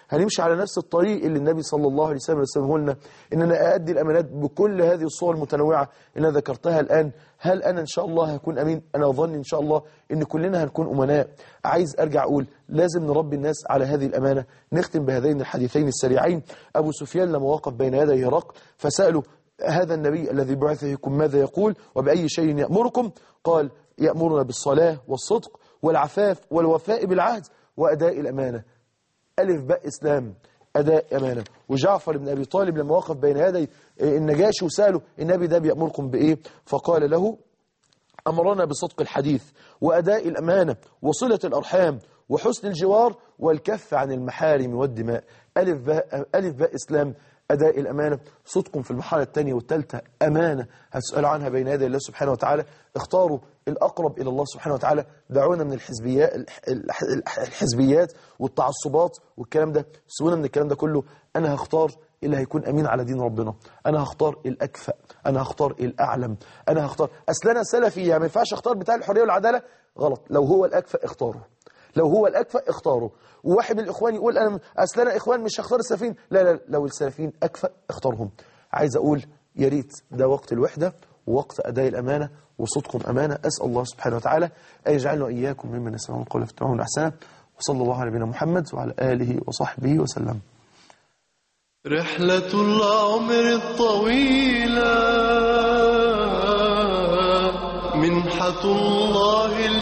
هنمشي على نفس الطريق اللي النبي صلى الله عليه وسلم رسمه لنا، إن أنا أؤدي الأمانات بكل هذه الصور المتنوعة اللي أنا ذكرتها الآن. هل أنا إن شاء الله هكون أمين؟ أنا أظن إن شاء الله إن كلنا هنكون أمناء. عايز أرجع أقول لازم نربي الناس على هذه الأمانة. نختم بهذين الحديثين السريعين. أبو سفيان لما وقف بين يدي هرقل فسأله هذا النبي الذي بعث فيكم ماذا يقول وبأي شيء يأمركم؟ قال يأمرنا بالصلاة والصدق والعفاف والوفاء بالعهد وأداء الأمانة. ألف باء إسلام، أداء أمانة. وجعفر بن أبي طالب لما وقف بين يدي النجاشي وسأله النبي ده بيأمركم بإيه؟ فقال له أمرنا بصدق الحديث وأداء الأمانة وصلة الأرحام وحسن الجوار والكف عن المحارم والدماء. ألف باء, ألف باء إسلام، أداء الأمانة. صدق في المرحلة الثانية والثالثة أمانة هتسأل عنها بين يدي الله سبحانه وتعالى. اختاروا الأقرب إلى الله سبحانه وتعالى. دعونا من الحزبيات الحزبيات والتعصبات والكلام ده، سيبونا من الكلام ده كله. أنا هختار اللي هيكون أمين على دين ربنا. أنا هختار الأكفأ، أنا هختار الأعلم، أنا هختار أصل أنا سلفي يعني ما ينفعش أختار بتاع الحرية والعدالة. غلط. لو هو الأكفأ اختاره، لو هو الأكفأ اختاره. وواحد من الإخوان يقول أنا أصل أنا إخوان مش هختار السلفيين. لا لا، لو السلفيين أكفأ اختارهم. عايز أقول يا ريت ده وقت الوحدة ووقت أداء الأمانة وصدقكم أمانة. أسأل الله سبحانه وتعالى أن يجعلنا وإياكم ممن يسمعون القول فيتبعون أحسنه. وصلى الله على نبينا محمد وعلى آله وصحبه وسلم. رحلة العمر الطويلة منحة الله